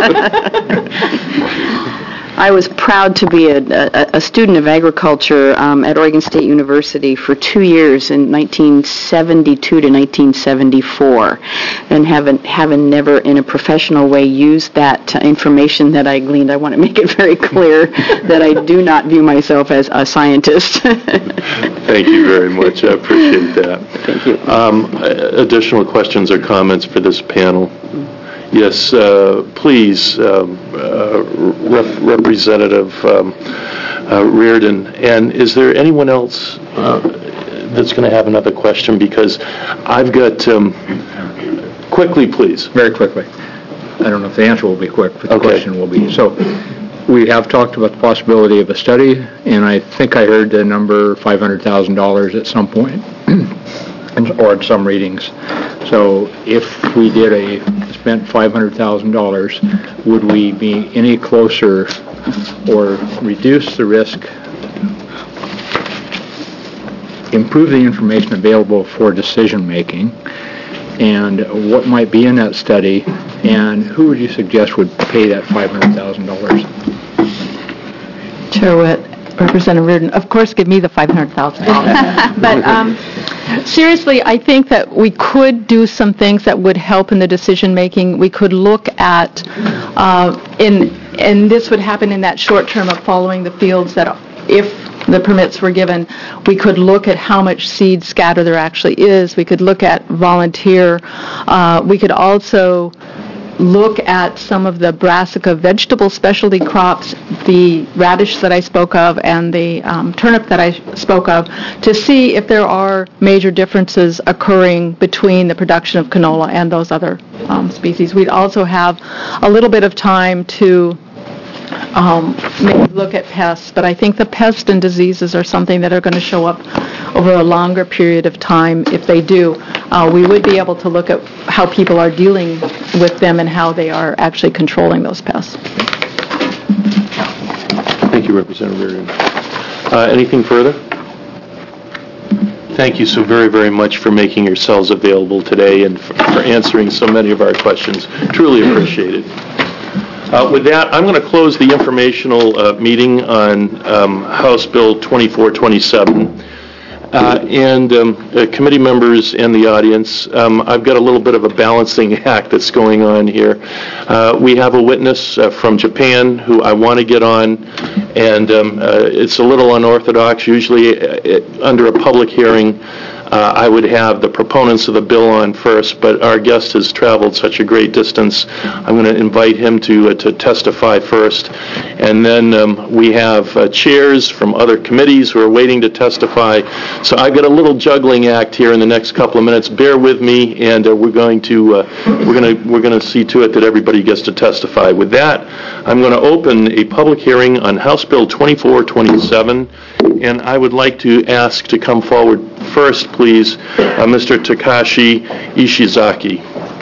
I was proud to be a student of agriculture at Oregon State University for 2 years in 1972 to 1974, and having never in a professional way used that information that I gleaned. I want to make it very clear that I do not view myself as a scientist. Thank you very much. I appreciate that. Thank you. Additional questions or comments for this panel? Yes, please, Representative Reardon. And is there anyone else that's going to have another question? Because I've got, quickly, please. Very quickly. I don't know if the answer will be quick, but the question will be. So we have talked about the possibility of a study, and I think I heard the number $500,000 at some point, or in some readings. So if we spent $500,000, would we be any closer or reduce the risk, improve the information available for decision making, and what might be in that study, and who would you suggest would pay that $500,000? Chair Witt, Representative Reardon, of course give me the $500,000. But seriously, I think that we could do some things that would help in the decision making. We could look at, and this would happen in that short term of following the fields, that if the permits were given, we could look at how much seed scatter there actually is. We could look at volunteer. We could also look at some of the brassica vegetable specialty crops, the radish that I spoke of and the turnip that I spoke of, to see if there are major differences occurring between the production of canola and those other species. We'd also have a little bit of time to maybe look at pests, but I think the pests and diseases are something that are going to show up over a longer period of time. If they do, we would be able to look at how people are dealing with them and how they are actually controlling those pests. Thank you, Representative Reardon. Anything further? Thank you so very, very much for making yourselves available today and for answering so many of our questions. Truly appreciate it. With that, I'm going to close the informational meeting on House Bill 2427. and committee members and the audience. I've got a little bit of a balancing act that's going on here. We have a witness from Japan who I want to get on, and it's a little unorthodox. Usually under a public hearing, I would have the proponents of the bill on first, but our guest has traveled such a great distance. I'm going to invite him to testify first. And then we have chairs from other committees who are waiting to testify. So I've got a little juggling act here in the next couple of minutes. Bear with me, and we're going to see to it that everybody gets to testify. With that, I'm going to open a public hearing on House Bill 2427, and I would like to ask to come forward first, please, Mr. Takashi Ishizaki.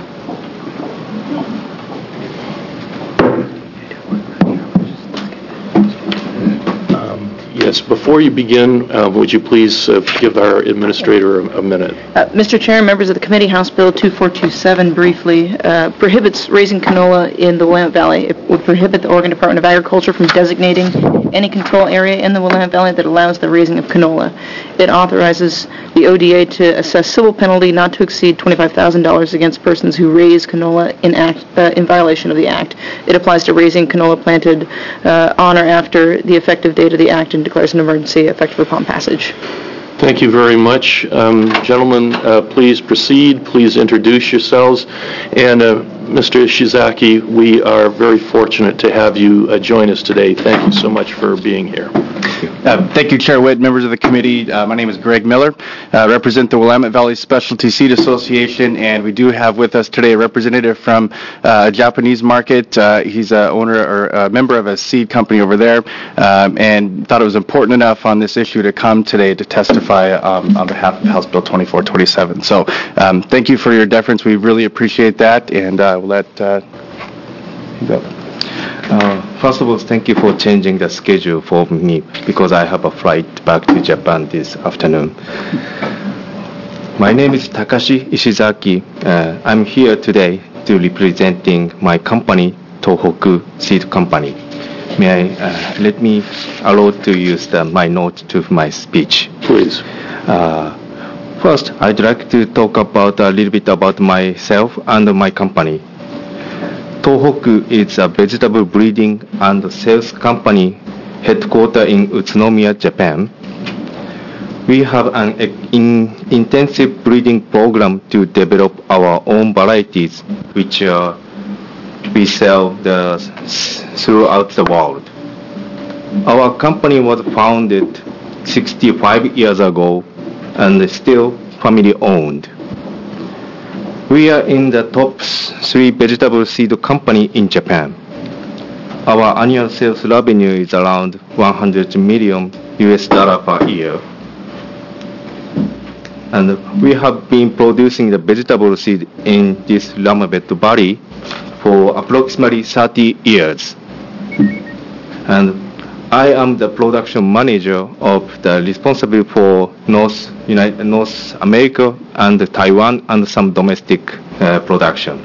Yes, before you begin, would you please give our administrator a minute? Mr. Chair, members of the committee, House Bill 2427 briefly prohibits raising canola in the Willamette Valley. It would prohibit the Oregon Department of Agriculture from designating any control area in the Willamette Valley that allows the raising of canola. It authorizes the ODA to assess civil penalty not to exceed $25,000 against persons who raise canola in violation of the Act. It applies to raising canola planted on or after the effective date of the Act and declares an emergency effective upon passage. Thank you very much. Gentlemen, please proceed. Please introduce yourselves. And Mr. Ishizaki, we are very fortunate to have you join us today. Thank you so much for being here. Thank you, Chair Witt, members of the committee. My name is Greg Miller. I represent the Willamette Valley Specialty Seed Association, and we do have with us today a representative from a Japanese market. He's a owner or a member of a seed company over there, and thought it was important enough on this issue to come today to testify on behalf of House Bill 2427. So thank you for your deference. We really appreciate that, and we'll let you go. First of all, thank you for changing the schedule for me because I have a flight back to Japan this afternoon. My name is Takashi Ishizaki. I'm here today to representing my company, Tohoku Seed Company. May I let me allow to use my note to my speech. Please. First, I'd like to talk about a little bit about myself and my company. Tohoku is a vegetable breeding and sales company headquartered in Utsunomiya, Japan. We have an intensive breeding program to develop our own varieties, which we sell throughout the world. Our company was founded 65 years ago and still family owned. We are in the top 3 vegetable seed company in Japan. Our annual sales revenue is around $100 million per year. And we have been producing the vegetable seed in this Willamette Valley for approximately 30 years. And I am the production manager of the responsible for North America and Taiwan and some domestic production.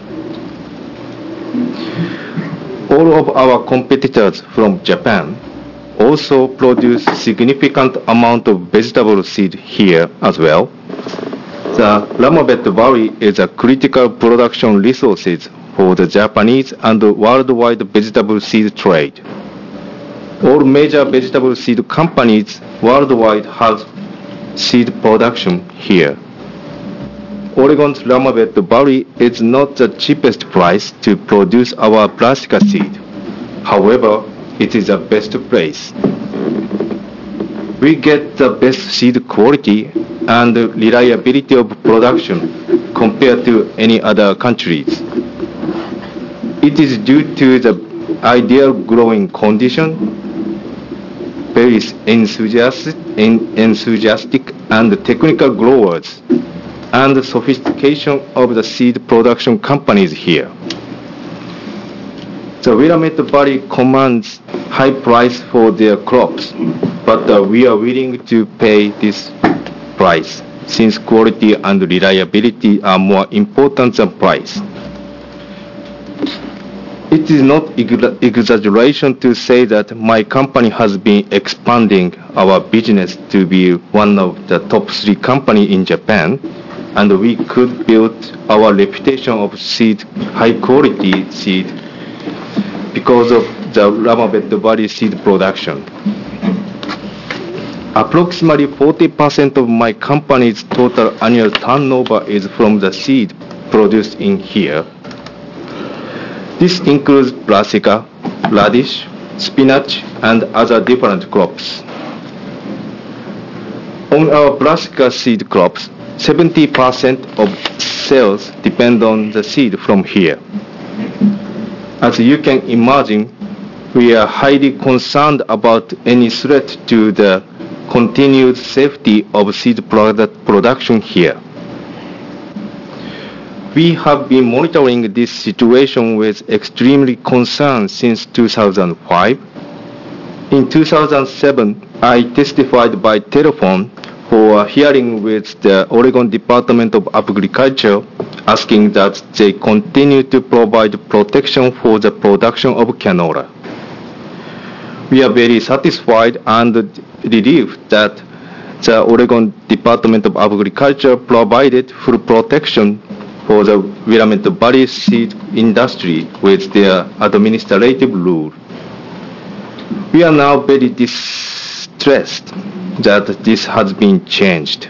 All of our competitors from Japan also produce significant amount of vegetable seed here as well. The Willamette Valley is a critical production resources for the Japanese and worldwide vegetable seed trade. All major vegetable seed companies worldwide have seed production here. Oregon's Willamette Valley is not the cheapest price to produce our brassica seed. However, it is the best place. We get the best seed quality and reliability of production compared to any other countries. It is due to the ideal growing condition, very enthusiastic and technical growers, and the sophistication of the seed production companies here. The Willamette Valley commands high price for their crops, but we are willing to pay this price since quality and reliability are more important than price. It is not exaggeration to say that my company has been expanding our business to be one of the top 3 companies in Japan, and we could build our reputation of high quality seed because of the Ramabet Valley seed production. Approximately 40% of my company's total annual turnover is from the seed produced in here. This includes brassica, radish, spinach, and other different crops. On our brassica seed crops, 70% of sales depend on the seed from here. As you can imagine, we are highly concerned about any threat to the continued safety of seed production here. We have been monitoring this situation with extremely concern since 2005. In 2007, I testified by telephone for a hearing with the Oregon Department of Agriculture, asking that they continue to provide protection for the production of canola. We are very satisfied and relieved that the Oregon Department of Agriculture provided full protection for the Willamette Valley seed industry with their administrative rule. We are now very distressed that this has been changed.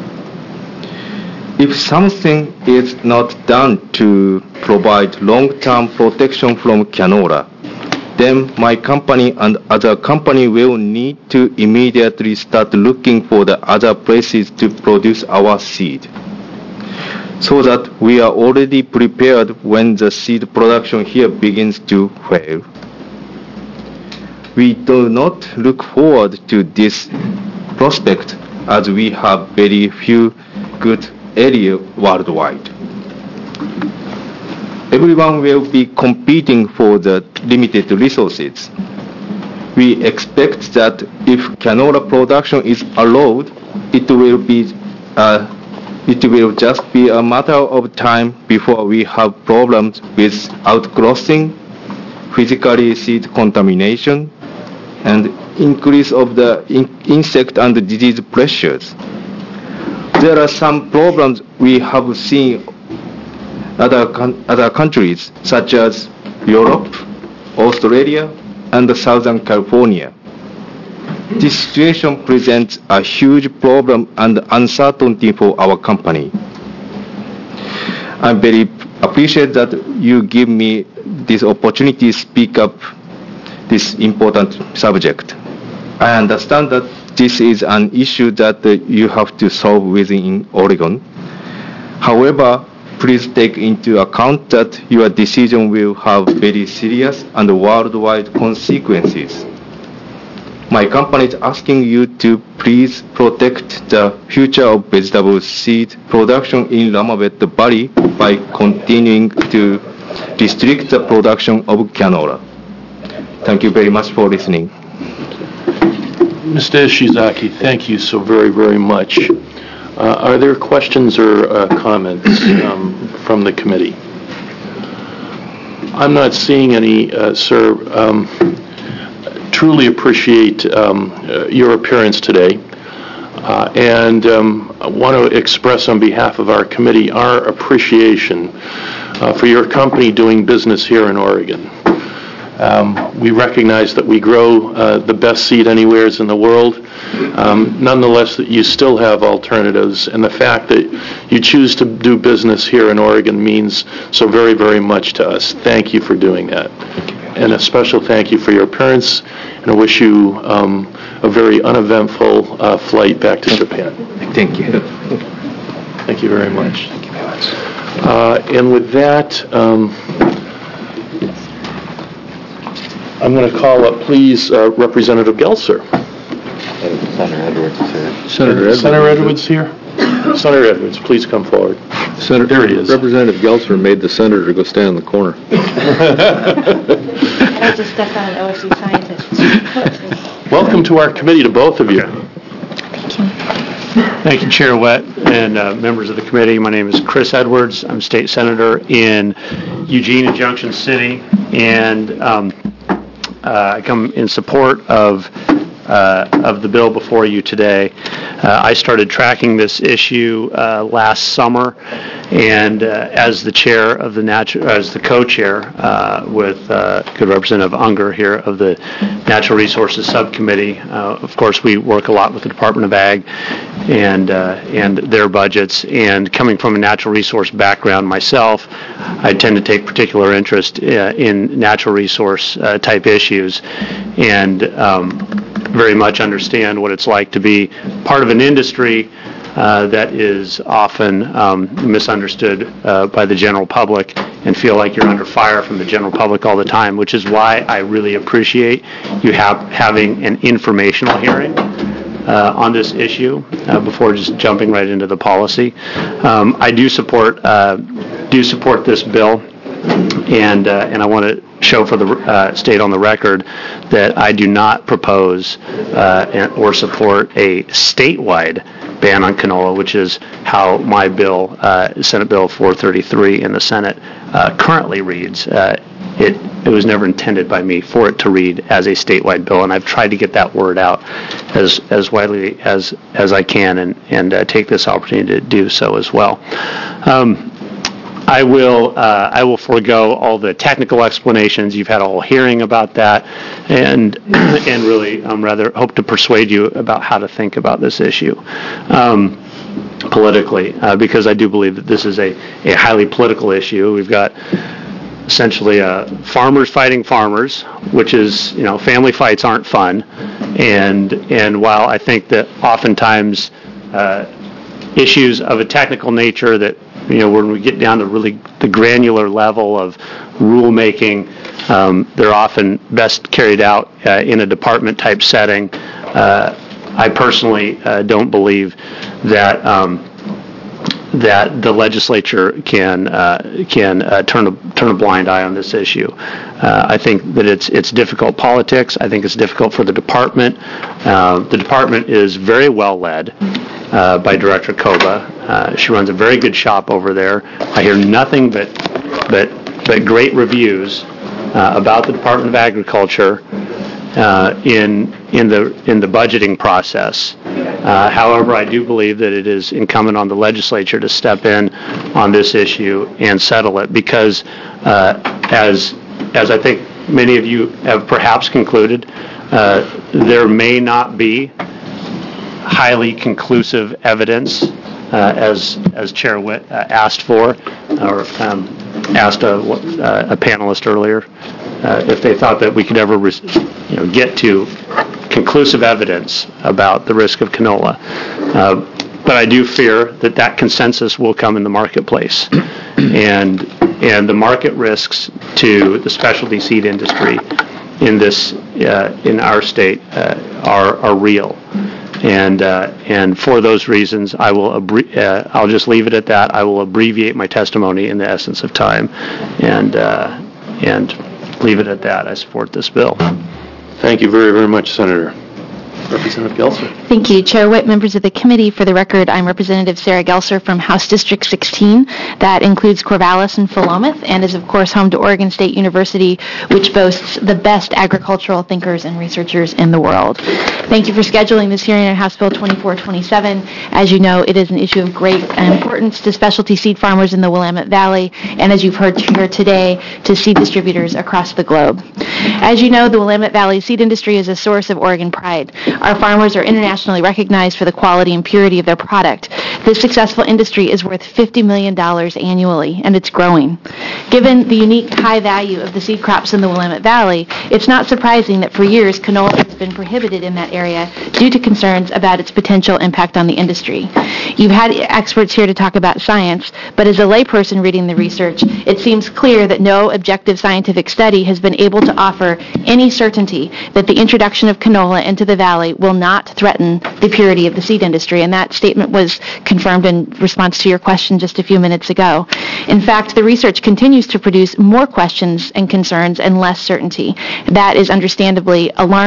If something is not done to provide long-term protection from canola, then my company and other company will need to immediately start looking for the other places to produce our seed, so that we are already prepared when the seed production here begins to fail. We do not look forward to this prospect as we have very few good areas worldwide. Everyone will be competing for the limited resources. We expect that if canola production is allowed, it will just be a matter of time before we have problems with outcrossing, physically seed contamination, and increase of the insect and disease pressures. There are some problems we have seen other countries such as Europe, Australia, and Southern California. This situation presents a huge problem and uncertainty for our company. I very appreciate that you give me this opportunity to speak up this important subject. I understand that this is an issue that you have to solve within Oregon. However, please take into account that your decision will have very serious and worldwide consequences. My company is asking you to please protect the future of vegetable seed production in Ramabet Valley by continuing to restrict the production of canola. Thank you very much for listening. Mr. Ishizaki, thank you so very, very much. Are there questions or comments from the committee? I'm not seeing any, sir. Truly appreciate your appearance today, and I want to express on behalf of our committee our appreciation for your company doing business here in Oregon. We recognize that we grow the best seed anywheres in the world. Nonetheless, that you still have alternatives, and the fact that you choose to do business here in Oregon means so very, very much to us. Thank you for doing that. And a special thank you for your appearance, and I wish you a very uneventful flight back to Japan. Thank you. Thank you very much. Thank you very much. And with that, I'm going to call up, please, Representative Gelser. Senator Edwards is here. Senator Edwards here? Senator Edwards, please come forward. There he is. Representative Gelser made the senator go stand in the corner. I just stepped on an OSU scientist. Welcome to our committee, to both of you. Thank you. Thank you, Chair Wett, and members of the committee. My name is Chris Edwards. I'm state senator in Eugene and Junction City. and I come in support of the bill before you today. I started tracking this issue last summer, and as the chair of as the co-chair with good Representative Unger here of the Natural Resources Subcommittee, of course we work a lot with the Department of Ag and their budgets. And coming from a natural resource background myself, I tend to take particular interest in natural resource type issues, and very much understand what it's like to be part of an industry that is often misunderstood by the general public, and feel like you're under fire from the general public all the time, which is why I really appreciate you having an informational hearing on this issue before just jumping right into the policy. I do support this bill, and I want to show for the state on the record that I do not propose or support a statewide ban on canola, which is how my bill, Senate Bill 433 in the Senate, currently reads. It was never intended by me for it to read as a statewide bill, and I've tried to get that word out as widely as I can, and take this opportunity to do so as well. I will forego all the technical explanations. You've had a whole hearing about that, and really rather hope to persuade you about how to think about this issue politically, because I do believe that this is a highly political issue. We've got essentially farmers fighting farmers, which is, family fights aren't fun, and while I think that oftentimes issues of a technical nature that when we get down to really the granular level of rulemaking, they're often best carried out in a department type setting. I personally don't believe that the legislature can turn a blind eye on this issue. I think that it's difficult politics. I think it's difficult for the department. The department is very well led by Director Koba. She runs a very good shop over there. I hear nothing but great reviews about the Department of Agriculture in the budgeting process. However, I do believe that it is incumbent on the legislature to step in on this issue and settle it, because as I think many of you have perhaps concluded, there may not be highly conclusive evidence, as Chair Witt asked for, or asked a panelist earlier, if they thought that we could ever get to conclusive evidence about the risk of canola. But I do fear that consensus will come in the marketplace, and the market risks to the specialty seed industry in our state are real. And for those reasons, I'll just leave it at that. I will abbreviate my testimony in the essence of time, and leave it at that. I support this bill. Thank you very, very much, Senator. Representative Gelser. Thank you, Chair Witt, members of the committee. For the record, I'm Representative Sarah Gelser from House District 16. That includes Corvallis and Philomath, and is, of course, home to Oregon State University, which boasts the best agricultural thinkers and researchers in the world. Thank you for scheduling this hearing on House Bill 2427. As you know, it is an issue of great importance to specialty seed farmers in the Willamette Valley, and as you've heard here today, to seed distributors across the globe. As you know, the Willamette Valley seed industry is a source of Oregon pride. Our farmers are internationally recognized for the quality and purity of their product. This successful industry is worth $50 million annually, and it's growing. Given the unique high value of the seed crops in the Willamette Valley, it's not surprising that for years canola has been prohibited in that area due to concerns about its potential impact on the industry. You've had experts here to talk about science, but as a layperson reading the research, it seems clear that no objective scientific study has been able to offer any certainty that the introduction of canola into the valley will not threaten the purity of the seed industry, and that statement was confirmed in response to your question just a few minutes ago. In fact, the research continues to produce more questions and concerns and less certainty. That is understandably alarming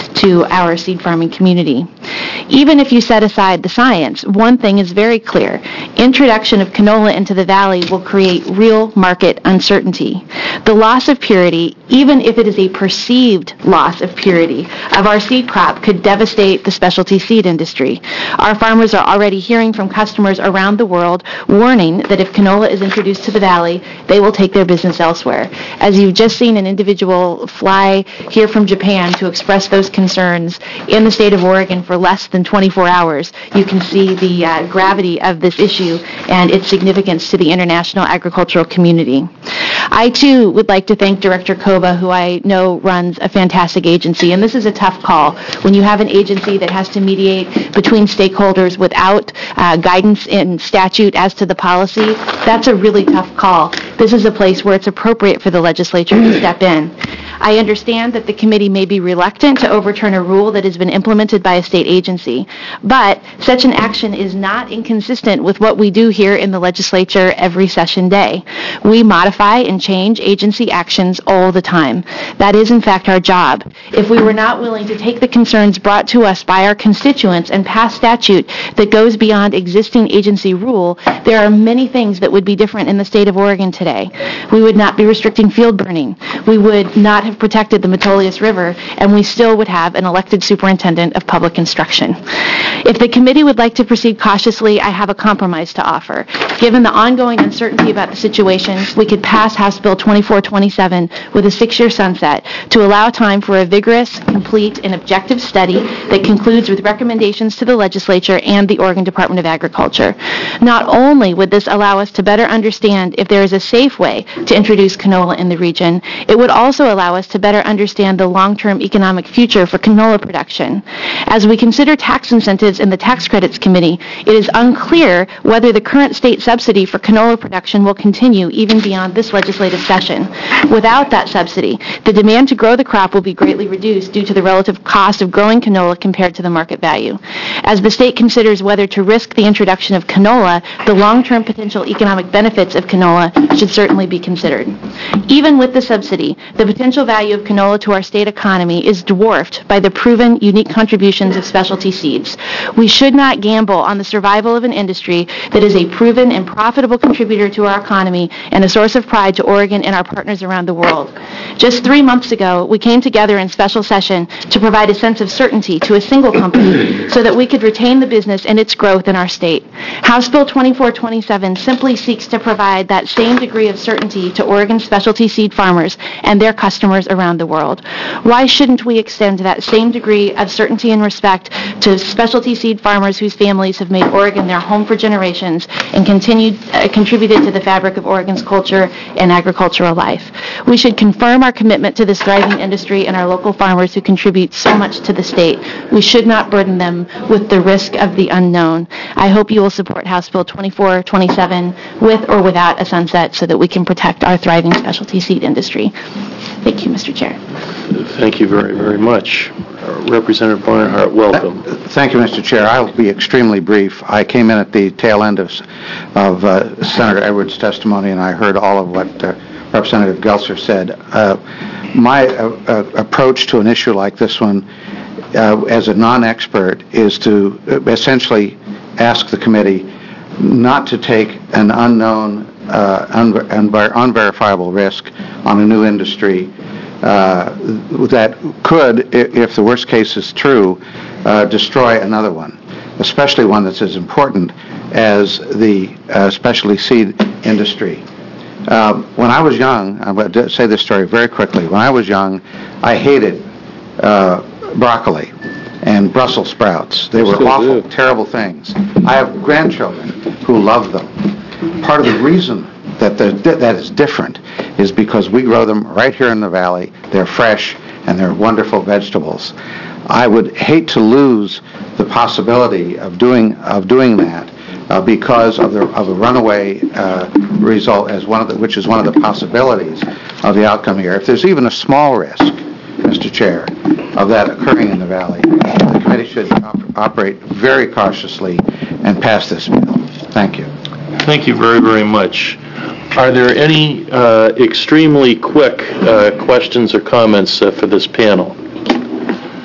to our seed farming community. Even if you set aside the science, one thing is very clear. Introduction of canola into the valley will create real market uncertainty. The loss of purity, even if it is a perceived loss of purity, of our seed crop could devastate the specialty seed industry. Our farmers are already hearing from customers around the world warning that if canola is introduced to the valley, they will take their business elsewhere. As you've just seen an individual fly here from Japan to express those concerns in the state of Oregon for less than 24 hours, you can see the gravity of this issue and its significance to the international agricultural community. I, too, would like to thank Director Kova, who I know runs a fantastic agency, and this is a tough call. When you have an agency that has to mediate between stakeholders without guidance in statute as to the policy, that's a really tough call. This is a place where it's appropriate for the legislature to step in. I understand that the committee may be reluctant to overturn a rule that has been implemented by a state agency, but such an action is not inconsistent with what we do here in the legislature every session day. We modify and change agency actions all the time. That is, in fact, our job. If we were not willing to take the concerns brought to us by our constituents and pass statute that goes beyond existing agency rule, there are many things that would be different in the state of Oregon today. We would not be restricting field burning. We would not have protected the Metolius River, and we still would have an elected superintendent of public instruction. If the committee would like to proceed cautiously, I have a compromise to offer. Given the ongoing uncertainty about the situation, we could pass House Bill 2427 with a 6-year sunset to allow time for a vigorous, complete, and objective study that concludes with recommendations to the legislature and the Oregon Department of Agriculture. Not only would this allow us to better understand if there is a safe way to introduce canola in the region, it would also allow us to better understand the long-term economic future for canola production. As we consider tax incentives in the Tax Credits Committee, it is unclear whether the current state subsidy for canola production will continue even beyond this legislative session. Without that subsidy, the demand to grow the crop will be greatly reduced due to the relative cost of growing canola compared to the market value. As the state considers whether to risk the introduction of canola, the long-term potential economic benefits of canola should certainly be considered. Even with the subsidy, the potential value of canola to our state economy is dwarfed by the proven unique contributions of specialty seeds. We should not gamble on the survival of an industry that is a proven and profitable contributor to our economy and a source of pride to Oregon and our partners around the world. Just 3 months ago, we came together in special session to provide a sense of certainty to a single company so that we could retain the business and its growth in our state. House Bill 2427 simply seeks to provide that same degree of certainty to Oregon specialty seed farmers and their customers around the world. Why shouldn't we extend that same degree of certainty and respect to specialty seed farmers whose families have made Oregon their home for generations and contributed to the fabric of Oregon's culture and agricultural life? We should confirm our commitment to this thriving industry and our local farmers who contribute so much to the state. We should not burden them with the risk of the unknown. I hope you will support House Bill 2427 with or without a sunset so that we can protect our thriving specialty seed industry. Thank you, Mr. Chair. Thank you very, very much. Representative Barnhart, welcome. Thank you, Mr. Chair. I'll be extremely brief. I came in at the tail end of Senator Edwards' testimony, and I heard all of what Representative Gelser said. My approach to an issue like this one, as a non-expert, is to essentially ask the committee not to take an unknown, unverifiable risk on a new industry that could, if the worst case is true, destroy another one, especially one that's as important as the specialty seed industry. When I was young, I'm going to say this story very quickly. When I was young, I hated broccoli and Brussels sprouts. They were awful, terrible things. I have grandchildren who love them. Part of the reason that is different is because we grow them right here in the valley. They're fresh and they're wonderful vegetables. I would hate to lose the possibility of doing that because of a runaway result, which is one of the possibilities of the outcome here. If there's even a small risk, Mr. Chair, of that occurring in the valley, the committee should operate very cautiously and pass this bill. Thank you. Thank you very, very much. Are there any extremely quick questions or comments for this panel?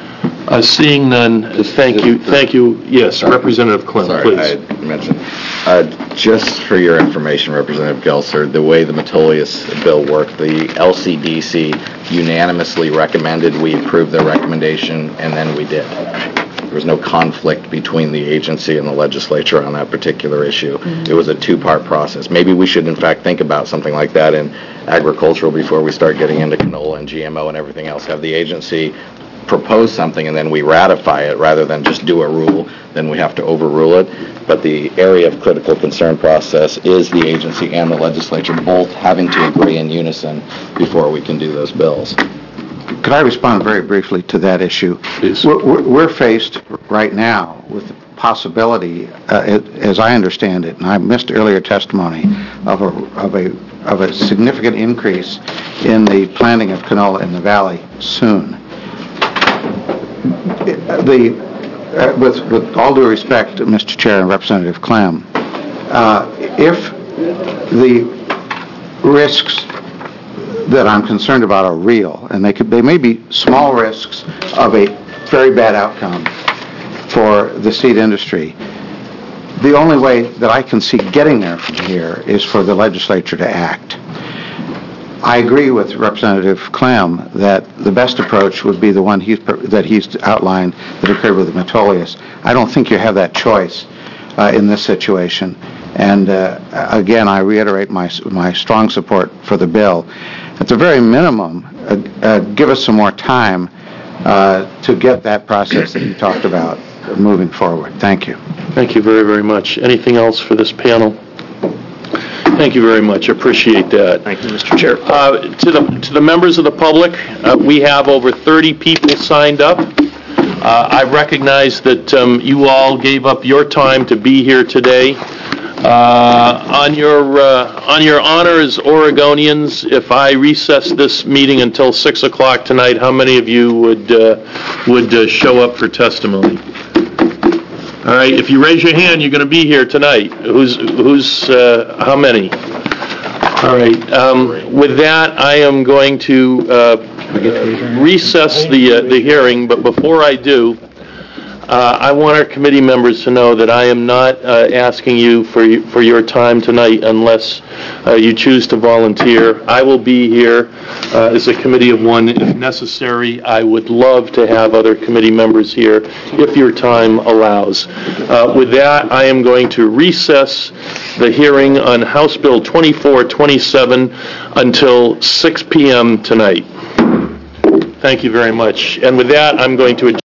Seeing none, thank you. Yes, Representative Clem, please. Sorry, I mentioned, just for your information, Representative Gelser, the way the Metolius bill worked, the LCDC unanimously recommended we approve their recommendation, and then we did. There was no conflict between the agency and the legislature on that particular issue. It was a two-part process. Maybe we should, in fact, think about something like that in agricultural before we start getting into canola and GMO and everything else. Have the agency propose something and then we ratify it rather than just do a rule, then we have to overrule it. But the area of critical concern process is the agency and the legislature both having to agree in unison before we can do those bills. Could I respond very briefly to that issue? Please. We're faced right now with the possibility, as I understand it, and I missed earlier testimony, of a significant increase in the planting of canola in the valley soon. With all due respect, Mr. Chair and Representative Clem, if the risks that I'm concerned about are real, and they may be small risks of a very bad outcome for the seed industry, the only way that I can see getting there from here is for the legislature to act. I agree with Representative Clem that the best approach would be the one that he's outlined that occurred with Metolius. I don't think you have that choice in this situation. And again, I reiterate my strong support for the bill. At the very minimum, give us some more time to get that process that you talked about moving forward. Thank you. Thank you very, very much. Anything else for this panel? Thank you very much. I appreciate that. Thank you, Mr. Chair. To the members of the public, we have over 30 people signed up. I recognize that you all gave up your time to be here today. On your honor as Oregonians, if I recess this meeting until 6 o'clock tonight, how many of you would show up for testimony? All right, if you raise your hand, you're going to be here tonight. How many? All right, with that, I am going to recess the hearing, but before I do, I want our committee members to know that I am not asking you for your time tonight unless you choose to volunteer. I will be here as a committee of one if necessary. I would love to have other committee members here if your time allows. With that, I am going to recess the hearing on House Bill 2427 until 6 p.m. tonight. Thank you very much. And with that, I'm going to adjourn.